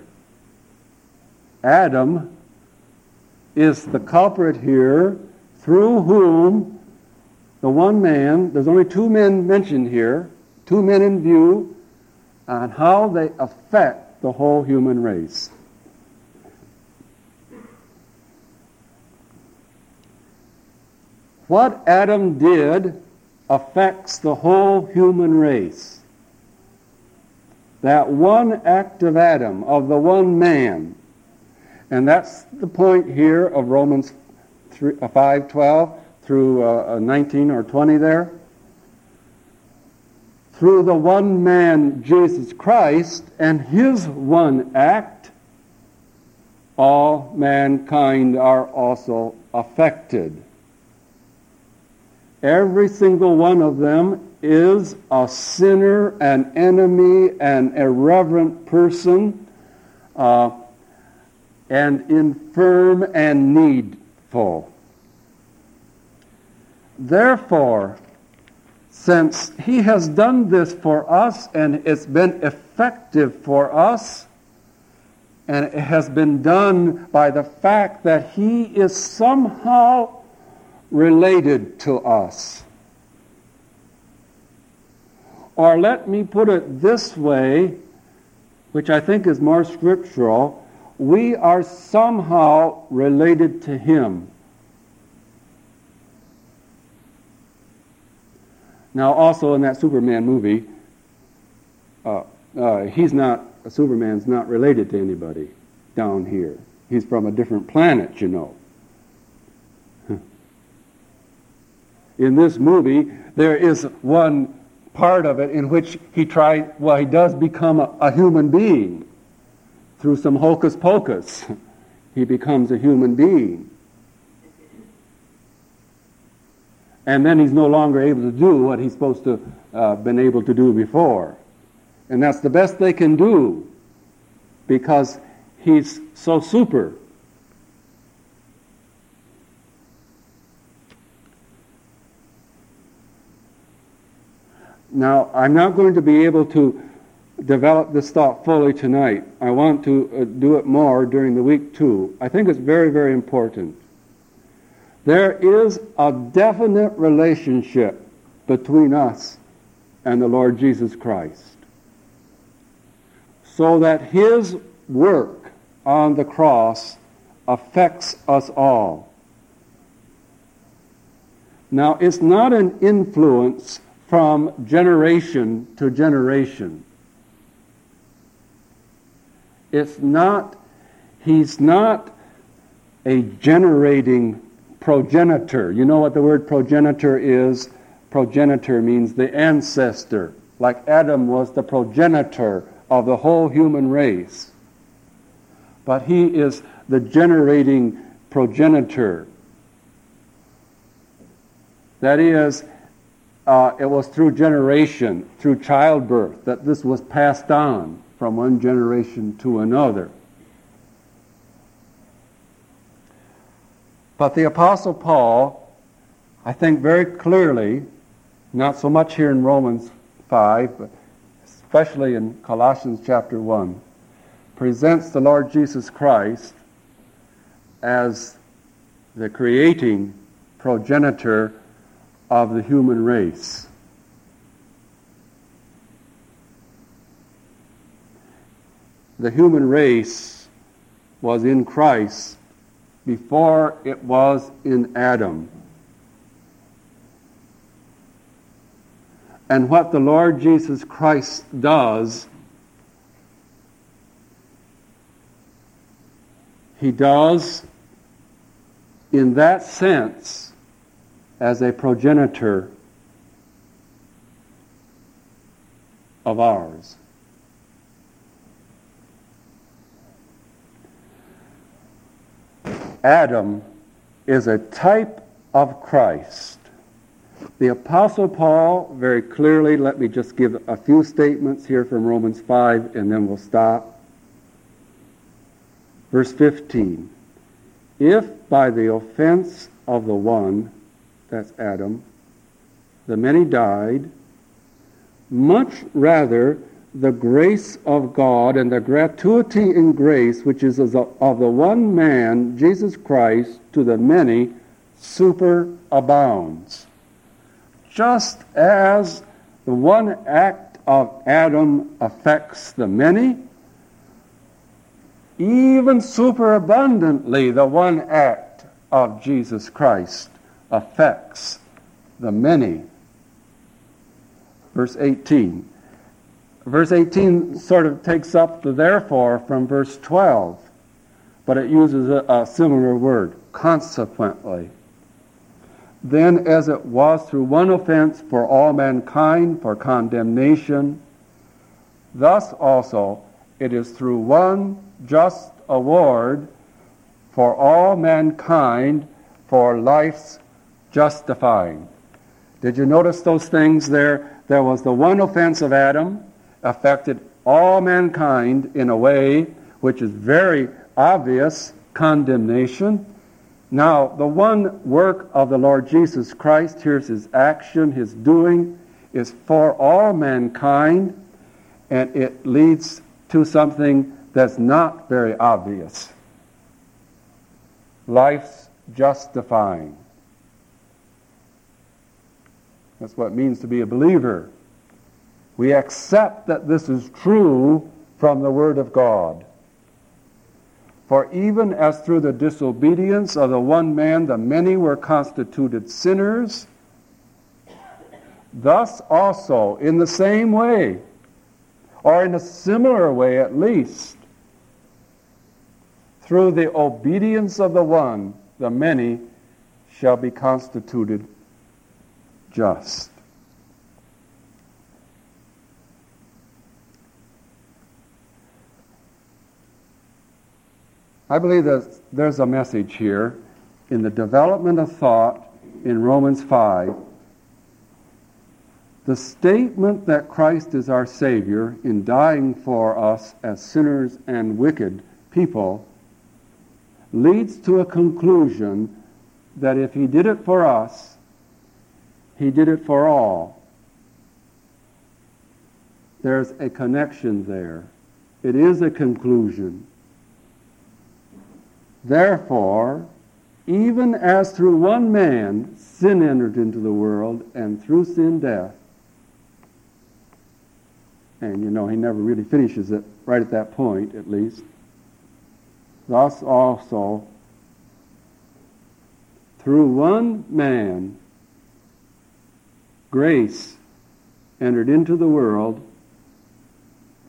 Adam is the culprit here, through whom the one man, there's only two men mentioned here, two men in view, on how they affect the whole human race. What Adam did affects the whole human race. That one act of Adam, of the one man, and that's the point here of Romans five twelve through uh, nineteen or twenty there. Through the one man, Jesus Christ, and his one act, all mankind are also affected. Every single one of them is a sinner, an enemy, an irreverent person, uh, and infirm and needful. Therefore, since he has done this for us and it's been effective for us, and it has been done by the fact that he is somehow related to us. Or let me put it this way, which I think is more scriptural, we are somehow related to him. Now, also in that Superman movie, uh, uh, he's not, Superman's not related to anybody down here. He's from a different planet, you know. In this movie, there is one part of it in which he tries, well, he does become a, a human being. Through some hocus pocus, he becomes a human being. And then he's no longer able to do what he's supposed to have uh, been able to do before. And that's the best they can do, because he's so super. Now, I'm not going to be able to develop this thought fully tonight. I want to uh, do it more during the week too. I think it's very, very important. There is a definite relationship between us and the Lord Jesus Christ, so that his work on the cross affects us all. Now, it's not an influence from generation to generation. It's not, he's not a generating progenitor. You know what the word progenitor is? Progenitor means the ancestor. Like Adam was the progenitor of the whole human race. But he is the generating progenitor. That is, uh, it was through generation, through childbirth, that this was passed on from one generation to another. But the Apostle Paul, I think very clearly, not so much here in Romans five, but especially in Colossians chapter one, presents the Lord Jesus Christ as the creating progenitor of the human race. The human race was in Christ before it was in Adam. And what the Lord Jesus Christ does, he does in that sense as a progenitor of ours. Adam is a type of Christ. The Apostle Paul, very clearly, let me just give a few statements here from Romans five, and then we'll stop. Verse fifteen, if by the offense of the one, that's Adam, the many died, much rather the grace of God and the gratuity in grace, which is of the one man, Jesus Christ, to the many superabounds. Just as the one act of Adam affects the many, even superabundantly the one act of Jesus Christ affects the many. Verse eighteen. Verse eighteen sort of takes up the therefore from verse twelve, but it uses a, a similar word, consequently. Then as it was through one offense for all mankind for condemnation, thus also it is through one just award for all mankind for life's justifying. Did you notice those things there? There was the one offense of Adam, affected all mankind in a way which is very obvious, condemnation. Now, the one work of the Lord Jesus Christ, here's his action, his doing, is for all mankind, and it leads to something that's not very obvious. Life's justifying. That's what it means to be a believer. We accept that this is true from the Word of God. For even as through the disobedience of the one man the many were constituted sinners, thus also, in the same way, or in a similar way at least, through the obedience of the one, the many shall be constituted just. I believe that there's a message here in the development of thought in Romans five. The statement that Christ is our Savior in dying for us as sinners and wicked people leads to a conclusion that if he did it for us, he did it for all. There's a connection there. It is a conclusion. Therefore, even as through one man sin entered into the world, and through sin death, and you know he never really finishes it right at that point, at least, thus also through one man grace entered into the world,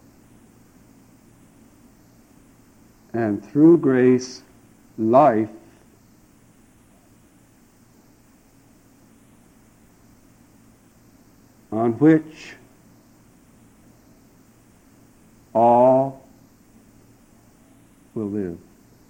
and through grace life on which all will live.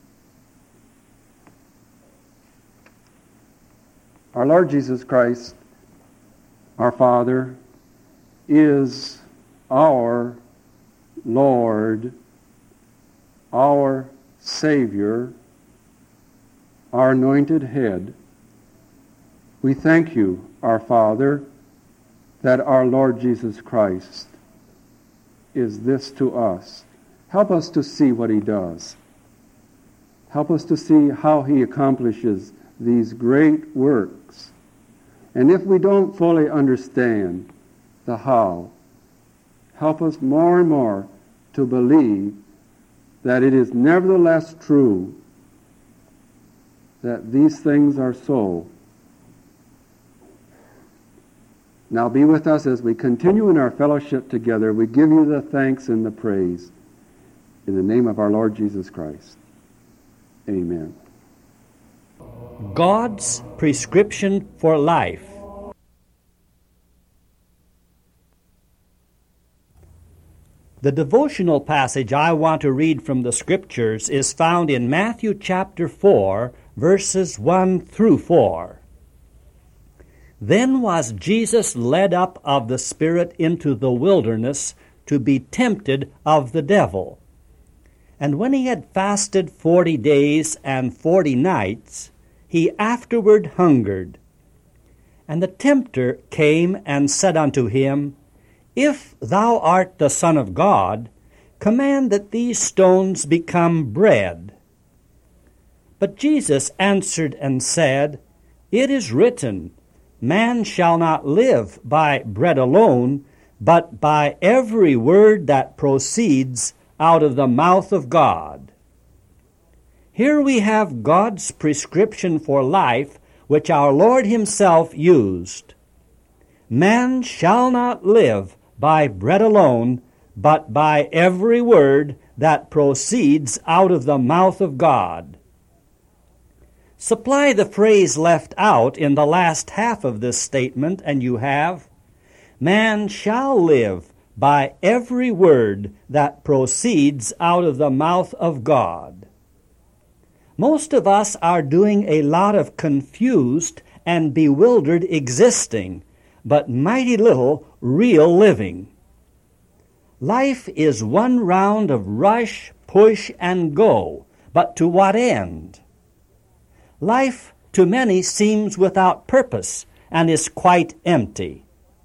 Our Lord Jesus Christ, our Father, is our Lord, our Savior, our anointed head. We thank you, our Father, that our Lord Jesus Christ is this to us. Help us to see what he does. Help us to see how he accomplishes these great works. And if we don't fully understand the how, help us more and more to believe that it is nevertheless true that these things are so. Now be with us as we continue in our fellowship together. We give you the thanks and the praise in the name of our Lord Jesus Christ. Amen. God's prescription for life. The devotional passage I want to read from the Scriptures is found in Matthew chapter four, verses one through four. Then was Jesus led up of the Spirit into the wilderness to be tempted of the devil. And when he had fasted forty days and forty nights, he afterward hungered. And the tempter came and said unto him, If thou art the Son of God, command that these stones become bread. But Jesus answered and said, It is written, Man shall not live by bread alone, but by every word that proceeds out of the mouth of God. Here we have God's prescription for life, which our Lord himself used. Man shall not live by bread alone, but by every word that proceeds out of the mouth of God. Supply the phrase left out in the last half of this statement, and you have, Man shall live by every word that proceeds out of the mouth of God. Most of us are doing a lot of confused and bewildered existing, but mighty little real living. Life is one round of rush, push, and go, but to what end? Life to many seems without purpose and is quite empty.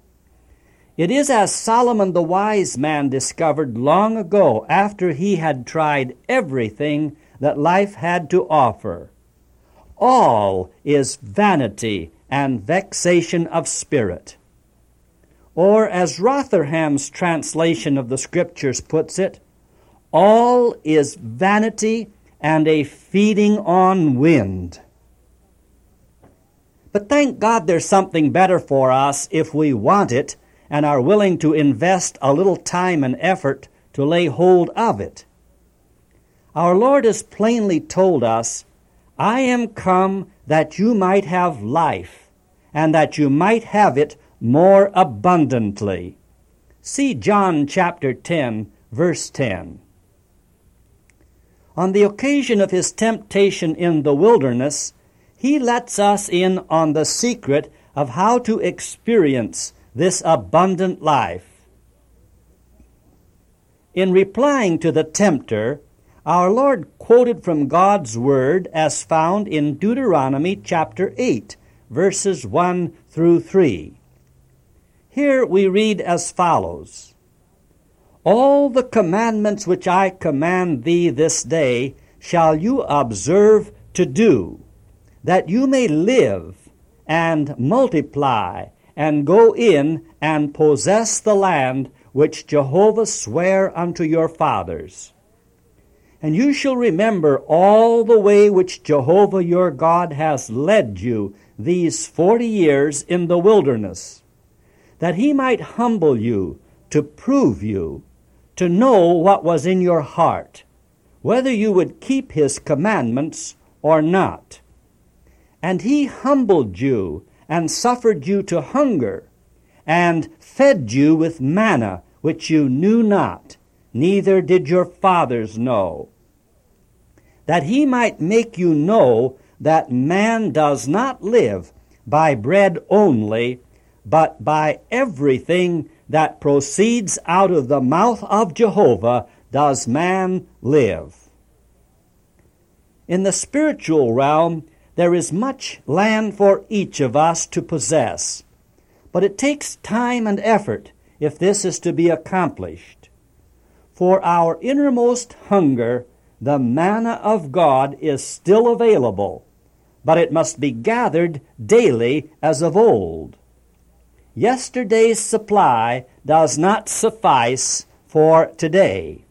It is as Solomon the wise man discovered long ago after he had tried everything that life had to offer. All is vanity and vexation of spirit. Or as Rotherham's translation of the Scriptures puts it, all is vanity and a feeding on wind. But thank God there's something better for us if we want it and are willing to invest a little time and effort to lay hold of it. Our Lord has plainly told us, I am come that you might have life, and that you might have it more abundantly. See John chapter ten, verse ten. On the occasion of his temptation in the wilderness, he lets us in on the secret of how to experience this abundant life. In replying to the tempter, our Lord quoted from God's Word as found in Deuteronomy chapter eight, verses one through three. Here we read as follows, All the commandments which I command thee this day shall you observe to do, that you may live and multiply and go in and possess the land which Jehovah sware unto your fathers. And you shall remember all the way which Jehovah your God has led you these forty years in the wilderness, that he might humble you, to prove you, to know what was in your heart, whether you would keep his commandments or not. And he humbled you, and suffered you to hunger, and fed you with manna, which you knew not, neither did your fathers know, that he might make you know that man does not live by bread only, but by everything that proceeds out of the mouth of Jehovah does man live. In the spiritual realm, there is much land for each of us to possess, but it takes time and effort if this is to be accomplished. For our innermost hunger, the manna of God is still available, but it must be gathered daily as of old. Yesterday's supply does not suffice for today.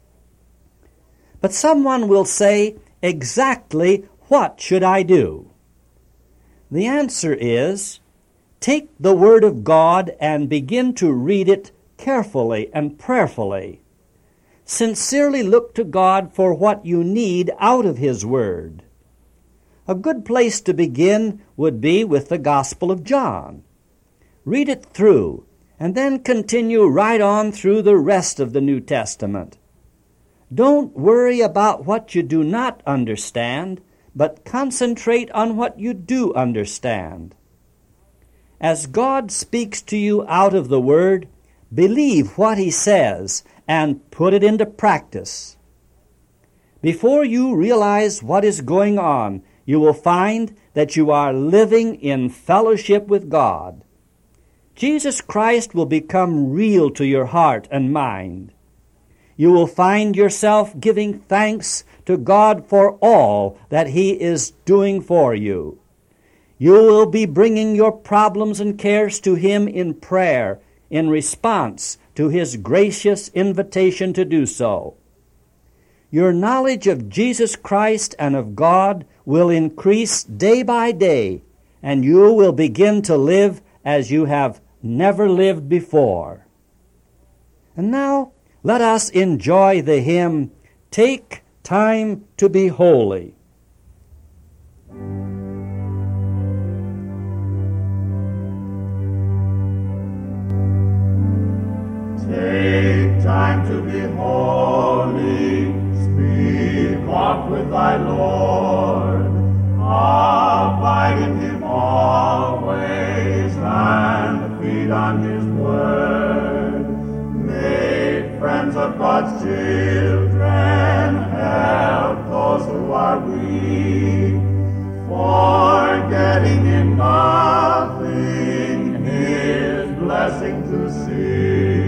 But someone will say, exactly what should I do? The answer is, take the Word of God and begin to read it carefully and prayerfully. Sincerely look to God for what you need out of His Word. A good place to begin would be with the Gospel of John. Read it through, and then continue right on through the rest of the New Testament. Don't worry about what you do not understand, but concentrate on what you do understand. As God speaks to you out of the Word, believe what He says and put it into practice. Before you realize what is going on, you will find that you are living in fellowship with God. Jesus Christ will become real to your heart and mind. You will find yourself giving thanks to God for all that He is doing for you. You will be bringing your problems and cares to Him in prayer in response to His gracious invitation to do so. Your knowledge of Jesus Christ and of God will increase day by day, and you will begin to live as you have never lived before. And now, let us enjoy the hymn, Take Time to Be Holy. Take time to be holy, speak walk with thy Lord, abide in Him always, and feed on His word. Make friends of God's children, help those who are weak, forgetting in nothing His blessing to see.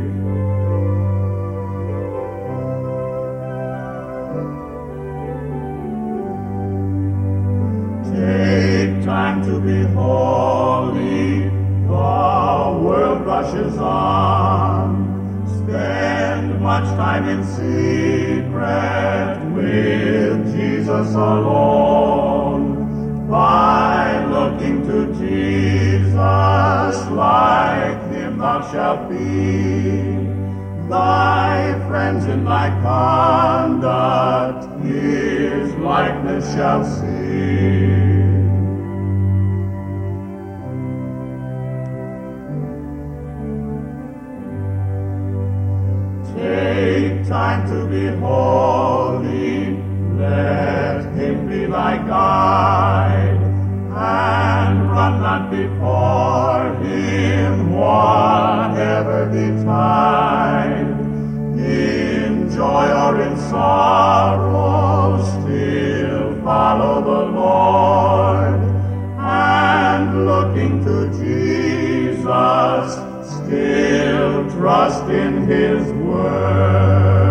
Take time to be holy, the world rushes on. Spend much time in secret with Jesus alone. By looking to Jesus, like Him thou shalt be. Thy friends in thy conduct His likeness shall see. Take time to be holy, let Him be thy guide, and run not before Him, whatever betide. In joy or in sorrow, still follow the Lord, and looking to Jesus, still trust in His word.